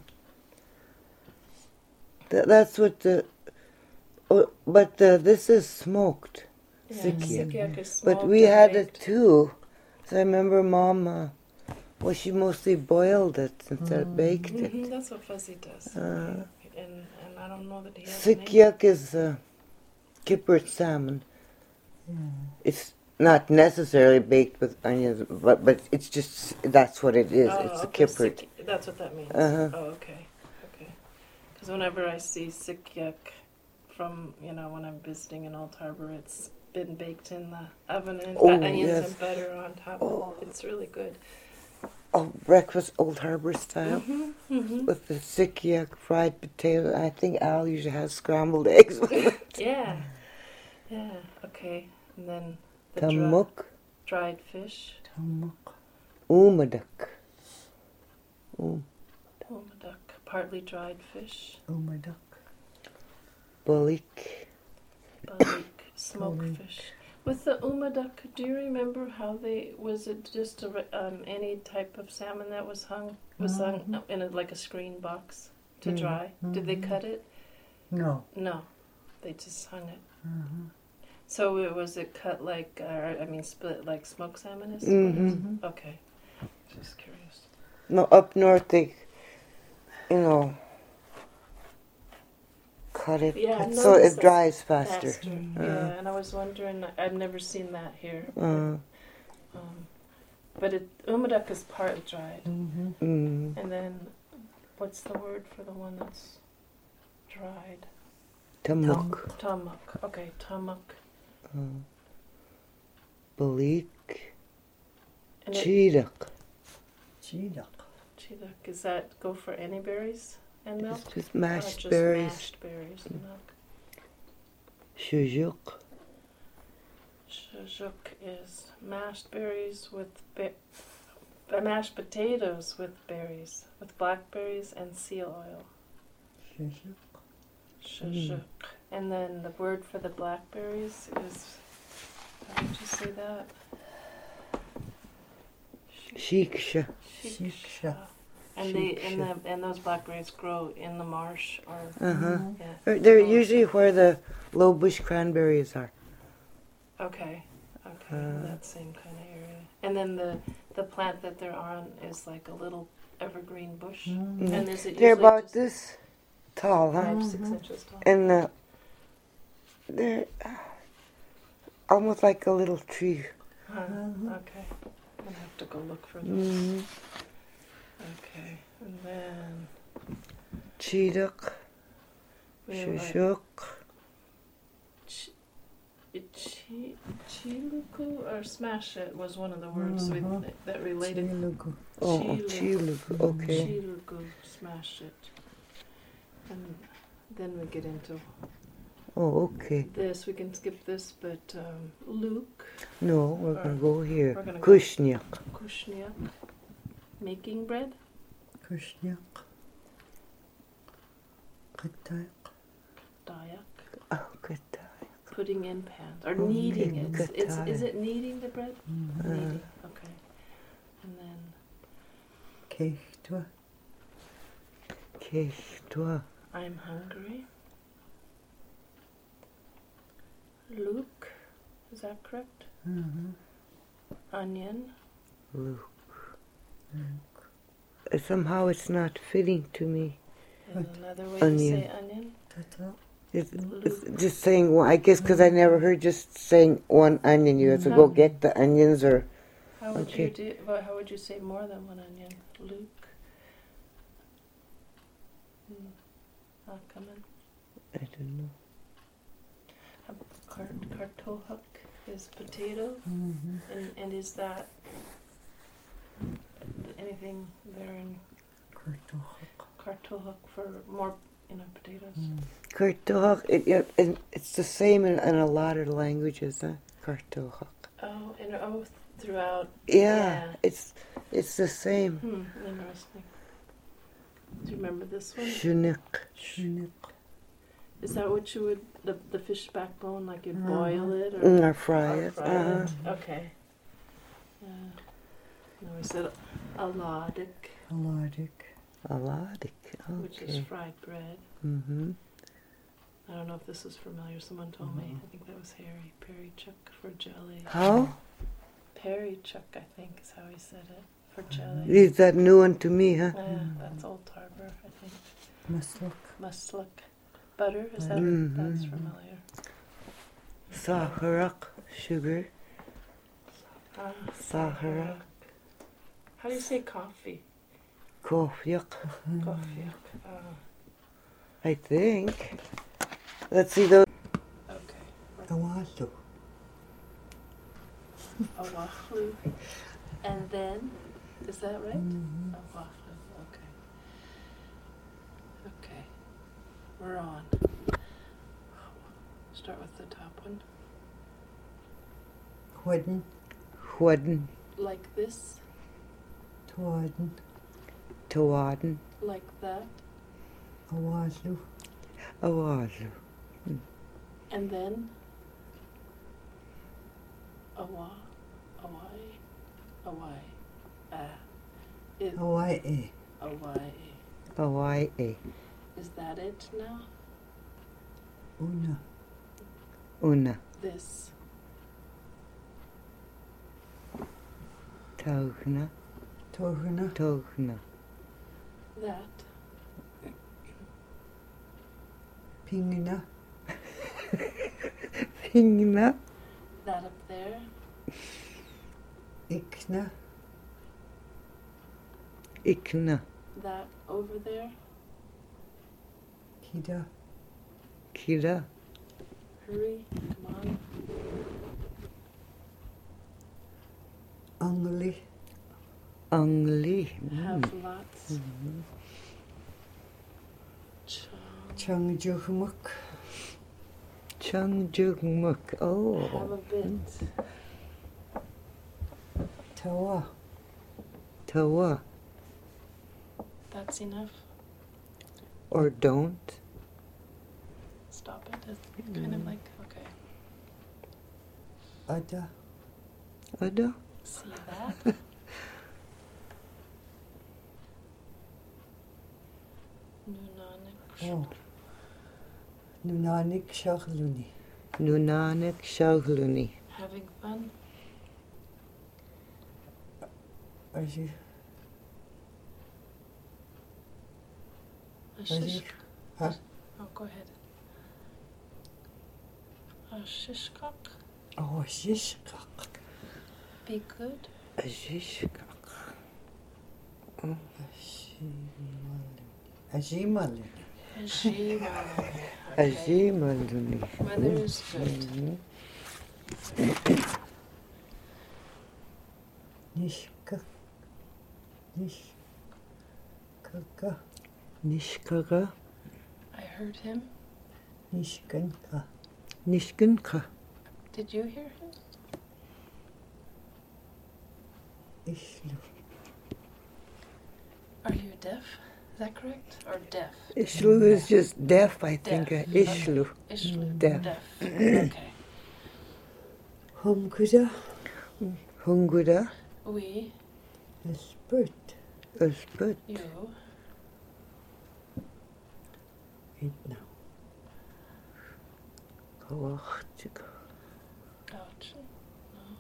That's what the... Oh, but this is smoked. Yeah, Sikyak. Sikyak is But smoked we and had it baked. too. So I remember Mom, well, she mostly boiled it instead of baked it. Mhm, that's what Fuzzy does. Uh, and I don't know that he has a name. Sikyak is kippered salmon. Yeah. It's not necessarily baked with onions, but it's just, that's what it is. It's a okay, kippered. that's what that means. Uh-huh. Oh, okay. Okay. Because whenever I see Sikyak from, when I'm visiting in Old Harbor, it's been baked in the oven and it's got Oh, onions yes. and butter on top. Oh. It's really good. Oh, breakfast Old Harbor style Mm-hmm. with the sikyak fried potato. I think Al usually has scrambled eggs with it. Yeah. Yeah. Okay. And then the Tamuk, dried fish. Tamuk. umadak. Umadak. Partly dried fish. Umadak. Balik. Balik. Smoked Balik. fish. With the umadak, do you remember how was it just any type of salmon that was hung in like a screen box to Mhm. dry? Did they Mhm. cut it? No. No, they just hung it. Uh-huh. So was it cut like, split like smoked salmon is? Mhm. Okay, just curious. No, up north they, cut it Yeah, I so noticed it dries faster. Yeah, and I was wondering, I've never seen that here. Uh, But umadak is part dried. Mm-hmm. And then, what's the word for the one that's dried? Tamuk. Tamuk. Okay, tamuk. Balik. And Chidak. Chidak. Chiduk, does that go for any berries and milk? It's just Or mashed just berries. mashed berries and milk. Shujuk. Shajuk is mashed berries with mashed potatoes with berries, with blackberries and seal oil. Shishak. Shajuk. And then the word for the blackberries is, how did you say that? Shiksha. Shiksha. And and those blackberries grow in the marsh or Uh-huh. yeah. They're usually where the low bush cranberries are. Okay. That same kind of area. And then the plant that they're on is like a little evergreen bush. Mm-hmm. And is it They're usually about just this tall, huh? 5-6 inches tall? And they're almost like a little tree. Huh, Mhm. okay. I'm gonna have to go look for those. Mm. Okay. And then Chidak. we have like Shushuk. Chiluku or smash it was one of the words that related. Chiluku. Oh, Chiluku. Chiluk. Okay. Chiluku, smash it. And then we get into Oh, okay. this. We can skip this, but Luke, No, we're going to go here. We're gonna go- Kushnyak. Kushnia, making bread. Kushniak. Katayak. Dayak, Oh, good. putting in pans or Okay, kneading it. good Is time. it kneading the bread? Mm-hmm. Kneading. Okay. And then Kehtwa. Keshtwa. I'm hungry. Luke, is that correct? Mm-hmm. Onion. Luke. Somehow it's not fitting to me. Is another way Onion. to say onion? It's just saying, well, I guess because I never heard just saying one onion. You have to go get the onions or... How would Okay. you do? Well, how would you say more than one onion? Luke. Not coming. I don't know. Kartohuk is potato, Mm-hmm. and is that anything there in Kartohuk for more, potatoes? Kartohak, it's the same in a lot of languages, huh? Kartohak. Oh, and throughout. Yeah, it's the same. Interesting. Do you remember this one? Shunik. Is that what you would, the fish backbone, like you'd boil it? Or Or fry it. it? Okay. No, we said aladic, Aladic. which is Okay. fried bread. Mm-hmm. I don't know if this is familiar. Someone told me. I think that was Harry. Perry Chuck for jelly. How? Perry Chuck, I think, is how he said it. For jelly. Is that new one to me, huh? That's Old Harbor, I think. Musluk. Musluk. Butter, is that? Mhm. That's familiar. Saharak, sugar. Sahara. How do you say coffee? Kofyak, Coffee. I think. Let's see those. Okay. Tawasu. Awahlu. And then, is that right? Awahlu. Okay. Okay. We're on. Start with the top one. Huadin. Huadin, Like this, Tuadin. Tawadin, like that, Awasu. Awazu. and then awai. Hawaii. Awai. Hawaii. Is that it now? Una. Una. This. Taugna. Tohuna. Taugna. That. Pingina. Pingna. That up there. Ikna. Ikna. That over there. Kida. Kira. Hurry. Come on. Angli. Angli. Have lots. Changjuhmuk. Changjugmuk. Have Oh. a bit. Tawa. Tawa. That's enough. Or don't. Stop it. It's kind of like, okay. Ada. Ada. See that? Nunanik. Oh. Nunanik Shagluni. Nunanik Shagluni. Having fun. Aji. Ashish. Huh? Oh, go ahead. Ashishkak. Oh, Shishkak. Be good. Ajishkak. Ajimal. Ajima. Ajimaluni. Weather is good. Nishka. Nishkaka. Nishkaga. I heard him. Nishkanka. Nishkanka. Did you hear him? Ishlu. Are you deaf? Is that correct? Or deaf? Ishlu is just deaf, I think. Deaf. Ishlu. Ishlu. Deaf. Okay. Homkuda. Hunguda. We, Espert. Usput. you, Eat now. Kawachtika.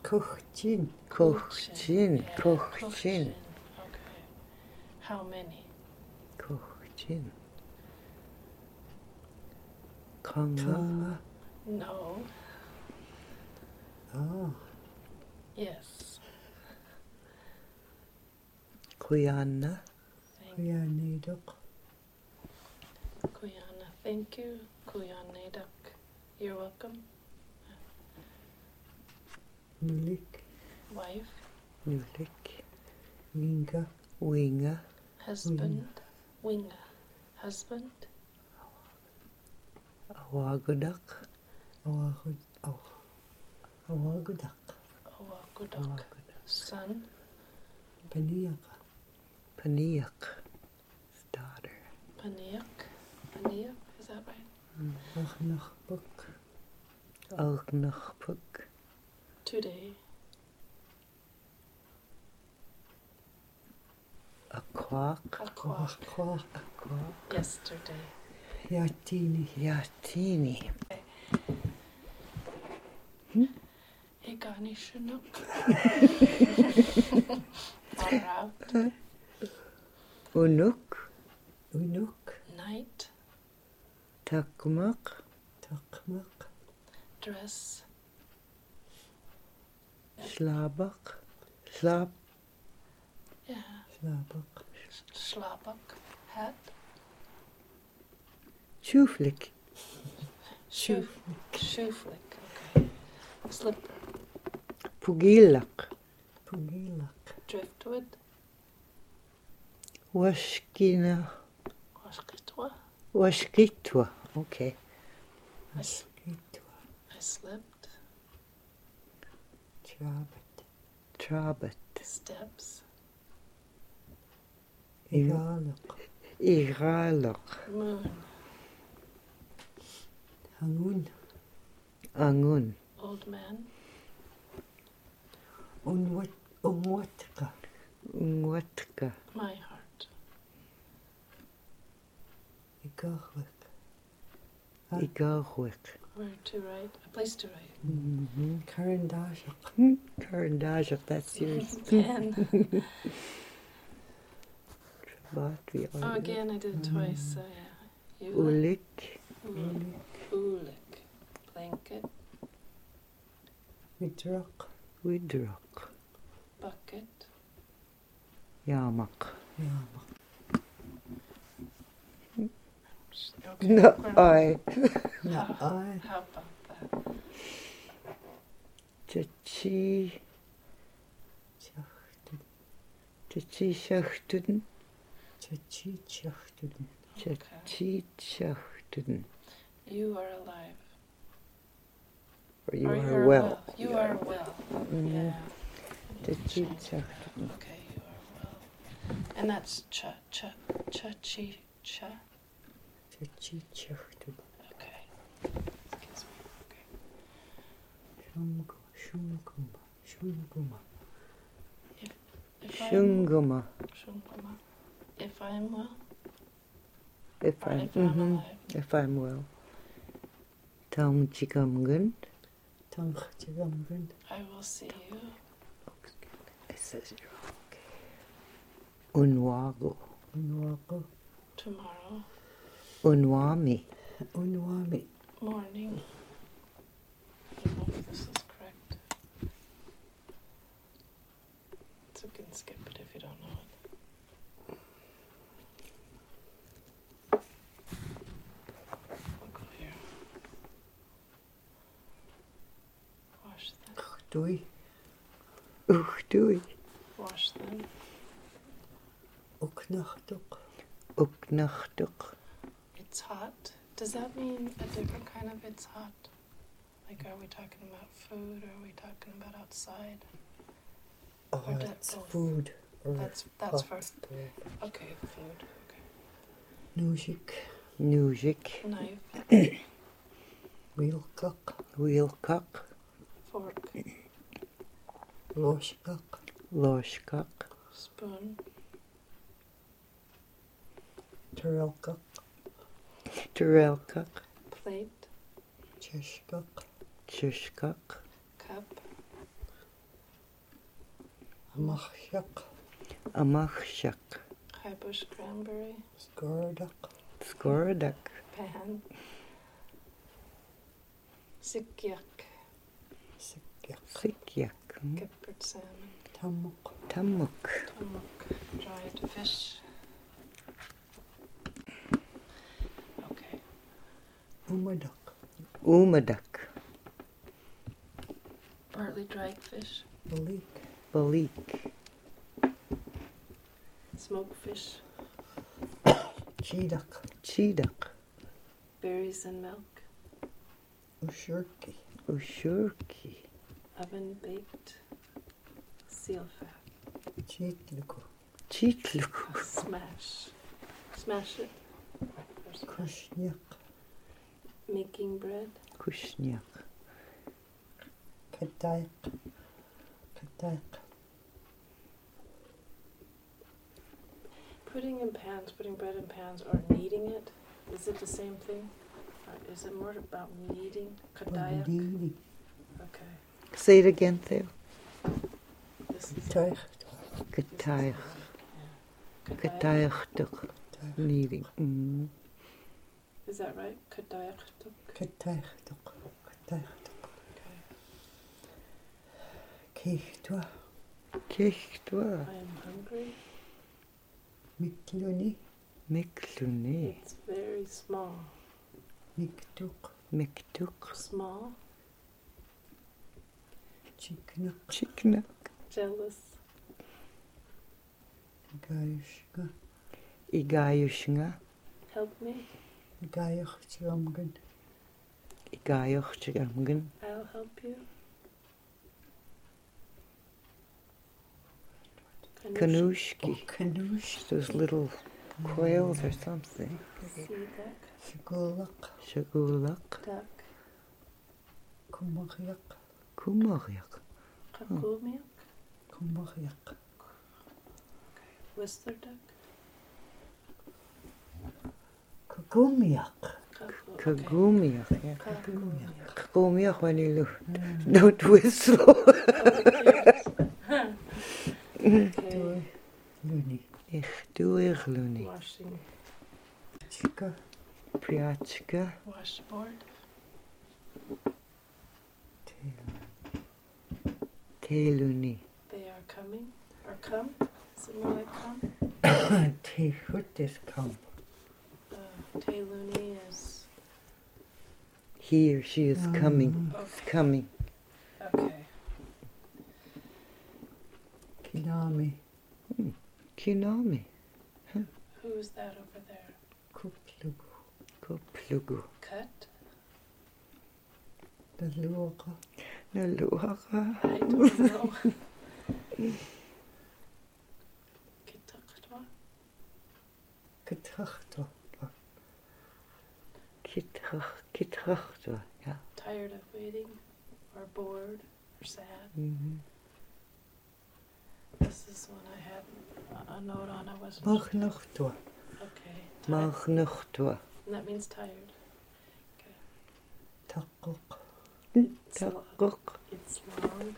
Kuchin. Kuchin. Yeah, Kuchin. Okay. How many? Kuchin. Kanga. Kanga. No. Oh. Yes. Kuyana. Kuyanidok. Kuyana. Thank you. Kuyanedak. You're welcome. Nulik. Wife. Nulik. Winga. Winga. Husband. Winga. Husband. Awagudak. Awagudak. Awagudak. Son. Paniaka. Paniak. Daughter. Paniak. Paniak. Is that right? Achnachbuk. Algnachpuk. Today. Aquak. Aquak. Aqua. Aquak. Yesterday. Yatini. Yatini. Igani Chinook. Around. Unuk. Unuk. Night. Takmak. Takmak. Dress. Slabak. Slab. Yeah. Slabak. Schlabak. Hat. Shuflik. Shoe. Shoe flick. Okay. Slipper. Pugilak. Pugilak. Driftwood. Washkina. Washkitwa. Washkitwa. Okay. Askitwa. I slipped. Trabat. Trabat. Steps. Igalak. Igalak. Moon. Hangun. Angun. Old man. Unwatka. Ngwatka. My heart. Igahwek. Igawik. Where to write? A place to write. Karandashak. Karandajak, that's yours. Pen. Trabat. We Oh, are. again, I did it twice, so yeah. Ulik. Ulik. Blanket. Vidrak. Widrok. Bucket. Yamak. Yamak. Okay. No, I. Na I. How about that? Chachi. Chachtun. Chachi shachtun. Chachi chachtun. Chachi shachtun. You are alive. Or you Or are you're well. You are well. Yeah. Chachi shachtun. Okay, you are well. And that's cha, cha, cha, chi, cha. Chachi chachtun. Okay. Excuse me. Okay. Shumgo. Shumguma. Shumguma. If I'm, Shunguma. Shunguma. If I'm well, If or I'm, if I'm alive. if I'm well. Taung chikamgun. Tangchigamgun. I will see you. It says you're okay. Unwago. Unwago. Tomorrow Unwami. Unwami. morning. I don't know if this is correct. So you can skip it if you don't know it. We'll go here. Wash them. Dui. Uchtui. Wash them. Uknachtuk. Uknachtuk. It's hot. Does that mean a different kind of it's hot? Like, are we talking about food or are we talking about outside? Oh, Or that's both? food. Or That's hot first. stove. Okay, food. Okay. Nujik. Nujik. Knife, Wheelcock. Wheelcock. fork, Loshcock. Loshcock. spoon, Turelcock. Turelcock. plate, Cheshcock. Chishcock. cup, Machjak. Amachshak. High bush cranberry. Skordak. Skordak. Pan. Sikyak. Sikjak. Sikyak. Gippered salmon. Tamuk. Tamuk. Tumuk. Dried fish. Okay. Umadak. Umadak. Partly dried fish. Balik. Balik. Smoked fish. Chidak. Chidak. Berries and milk. Ushurki. Ushurki. Oven baked. Seal fat. Chitluku. Chitluku. Smash. Smash it. Or smash. Kushnyak. Making bread. Kushnyak. Katayak. Katayak. Putting bread in pans or kneading it, is it the same thing? Or is it more about kneading? Kadayak? Bandini. Okay. Say it again, Theo. This is Tuig. Kataych. Kadayak. Kataych. Kneading. Mm. Is that right? Kadayak. Katayak. Katayak. Okay. Kichtwa. Kichtwa. I am hungry. Mikluni. Mikluni. It's very small. Miktuk. Miktuk. Small. Chiknak. Chiknak. Jealous. Gayushka. Igayushnga. Help me. Gayuchtiramgan. Igayuchtiramgan. I'll help you. Kanushki. Kanush. Those little quails or something. Sea duck. Shigulak. Shagulak. Duck. Kumaryak. Kumaryak. Kakumiak. Kumaryak. Whistler duck. Kugumiak. Kagumiak. Yeah. Kakumiak. Kagumiak when you don't whistle. Okay. Luni. Ich doe gluni. Washing. Chika. Priachka. Washboard. Teluni. They are coming. Or come. Is it more like come? Tehut is come. Teluni is. He or she is coming. Okay. Coming. Okay. Kinami. Kinami. Who's that over there? Kuplugu. Koplugu. Cut? Daluaka. Naluaka. I don't know. Kitakhtwa? Ketachto. Kitrachta. Yeah. Tired of waiting? Or bored? Or sad? Mm-hmm. This is one I had a note on. I wasn't Machnachto. Okay. Magnuchtwa. And that means tired. Okay. Takuk. Takuk. It's long.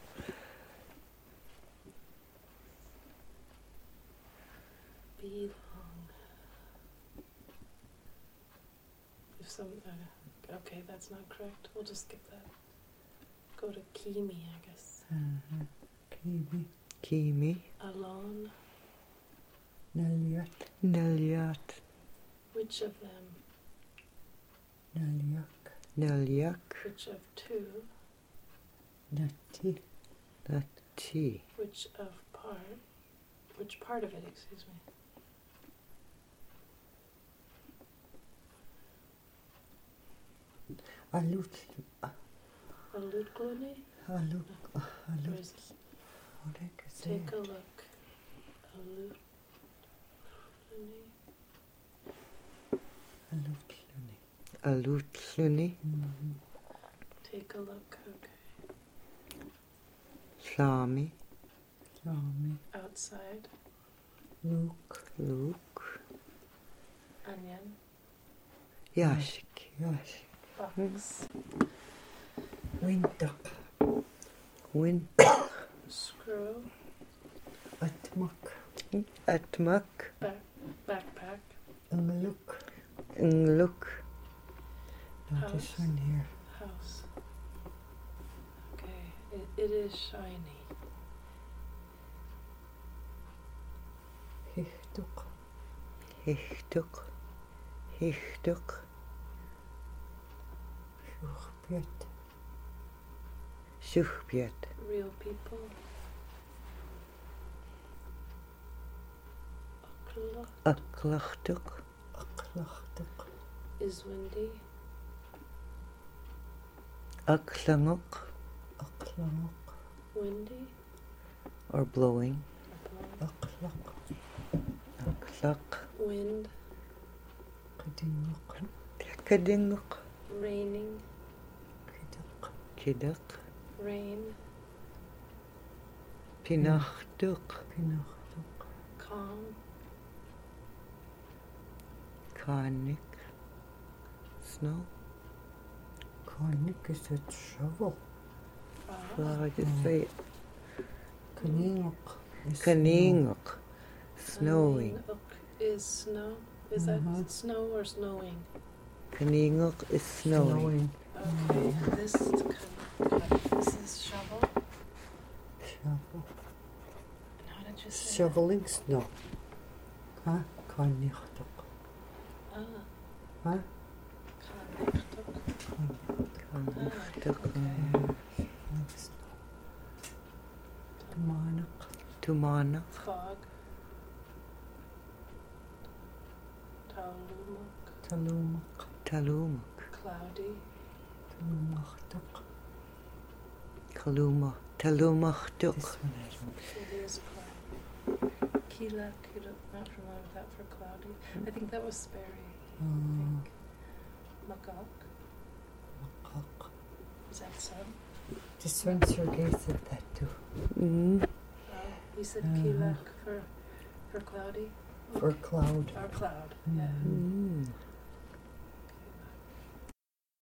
Be long. If some. Okay, that's not correct. We'll just skip that. Go to Kimi, I guess. Kimi. Kimi. Alone. Nalyat. Nalyat. Which of them? Nalyak. Nalyak. Which of two? Nati. Nati. Which of part? Which part of it, excuse me? Alut. Alutluni? Alut. Or Alut. is it- What I could say. Take a look. Alutluni? Alutluni. Alutluni. Take a look, okay. Slami. Slami. Outside. Luke. Luke. Onion. Yashik. Yash. Box. Winter. Win. Screw. Atmak. Atmak. Backpack. Look. Look. Now this one here. House. Okay, it is shiny. Hichtuk. Hichtuk. Hichtuk. Shuchbjat. Shuchbjat. Real people. Akla Aklachtuk. Aklachtuk. is windy. Aklanguk. Aklamuk. Windy. Or blowing. Or blowing. Aklak. Aklak. Wind. Kadinguk. Kadinguk. Raining. Kidak. Kidak. Rain. Pinachtuk. Pinachtuk. Calm. Kanik. Snow. Kanik is a shovel. Fog. Well, I just say Kaninguk. is kaninguk. Snowing. Kaninguk is snow. Is that snow or snowing? Kaninguk is snowing. Okay, this is this is shovel. Shovel. And how did you say Shoveling snow. Huh? Kanichtuk. that? Huh? Kanigtuk. Kanigtuk. Shoveling snow. Tumanak. Tumanak. Fog. Talumak. Talumak. Talumak. Cloudy. Talumachtuk. Kaluma. Talumachtuk. This one I don't. It is cloudy. Kila. Not familiar with that for cloudy. I think that was Sperry. I think. Makak. Makak. Is that sun? This one Sergey said that too. Mm. He said Kilak for cloudy. For cloud. Or cloud. Yeah. Mm.